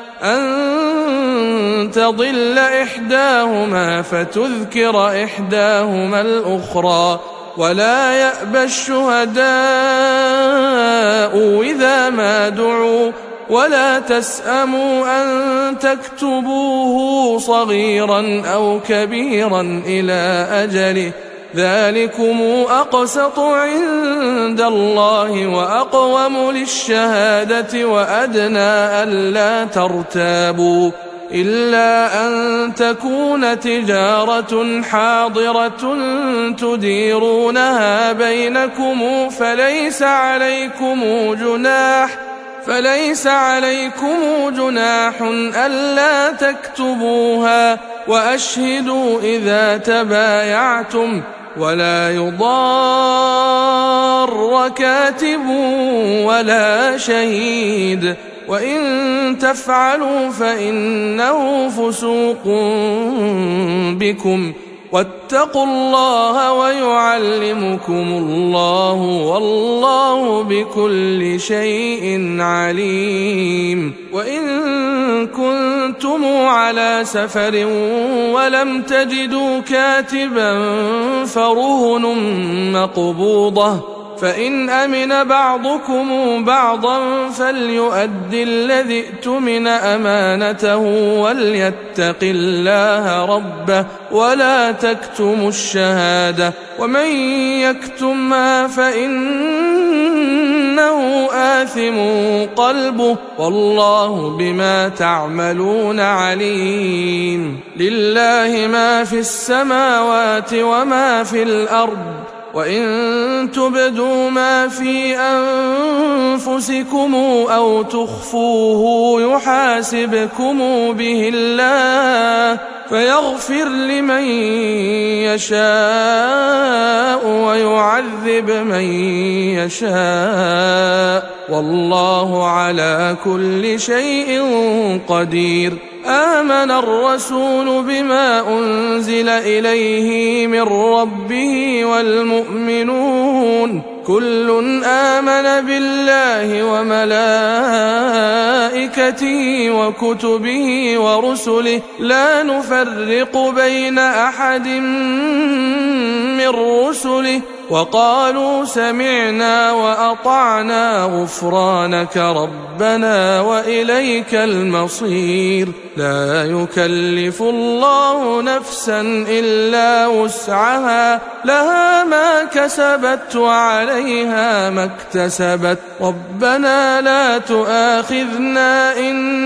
A: أن تضل إحداهما فتذكر إحداهما الأخرى، ولا يأبى الشهداء إذا ما دعوا، ولا تسأموا أن تكتبوه صغيرا أو كبيرا إلى أجله، ذلكم أقسط عند الله وأقوم للشهادة وأدنى ألا ترتابوا، إلا أن تكون تجارة حاضرة تديرونها بينكم فليس عليكم جناح ألا تكتبوها، وأشهدوا إذا تبايعتم، ولا يضار كاتب ولا شهيد، وإن تفعلوا فإنه فسوق بكم، واتقوا الله ويعلمكم الله والله بكل شيء عليم. وإن كنتم على سفر ولم تجدوا كاتبا فرهن مقبوضة، فإن أمن بعضكم بعضا فليؤد الذي اؤتمن أمانته وليتق الله ربه ولا تكتموا الشهادة، ومن يكتمها فإنه آثم قلبه والله بما تعملون عليم. لله ما في السماوات وما في الأرض، وإن تبدوا ما في أنفسكم أو تخفوه يحاسبكم به الله فيغفر لمن يشاء ويعذب من يشاء والله على كل شيء قدير. آمن الرسول بما أنزل إليه من ربه والمؤمنون كل آمن بالله وملائكته وكتبه ورسله لا نفرق بين أحد من رسله وقالوا سمعنا وأطعنا غفرانك ربنا وإليك المصير. لا يكلف الله نفسا إلا وسعها لها ما كسبت وعليها ما اكتسبت ربنا لا تؤاخذنا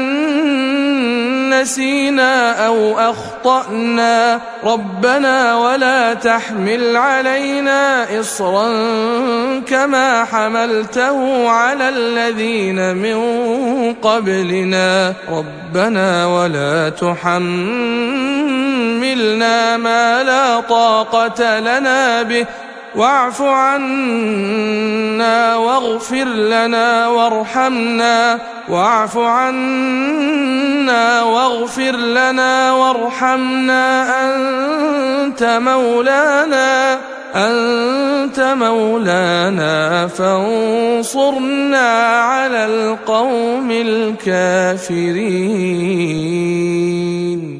A: إن نسينا أو أخطأنا ربنا ولا تحمل علينا إصرا كما حملته على الذين من قبلنا ربنا ولا تحملنا ما لا طاقة لنا به واعف عنا واغفر لنا وارحمنا واعف عنا واغفر لنا وارحمنا أنت مولانا فانصرنا على القوم الكافرين.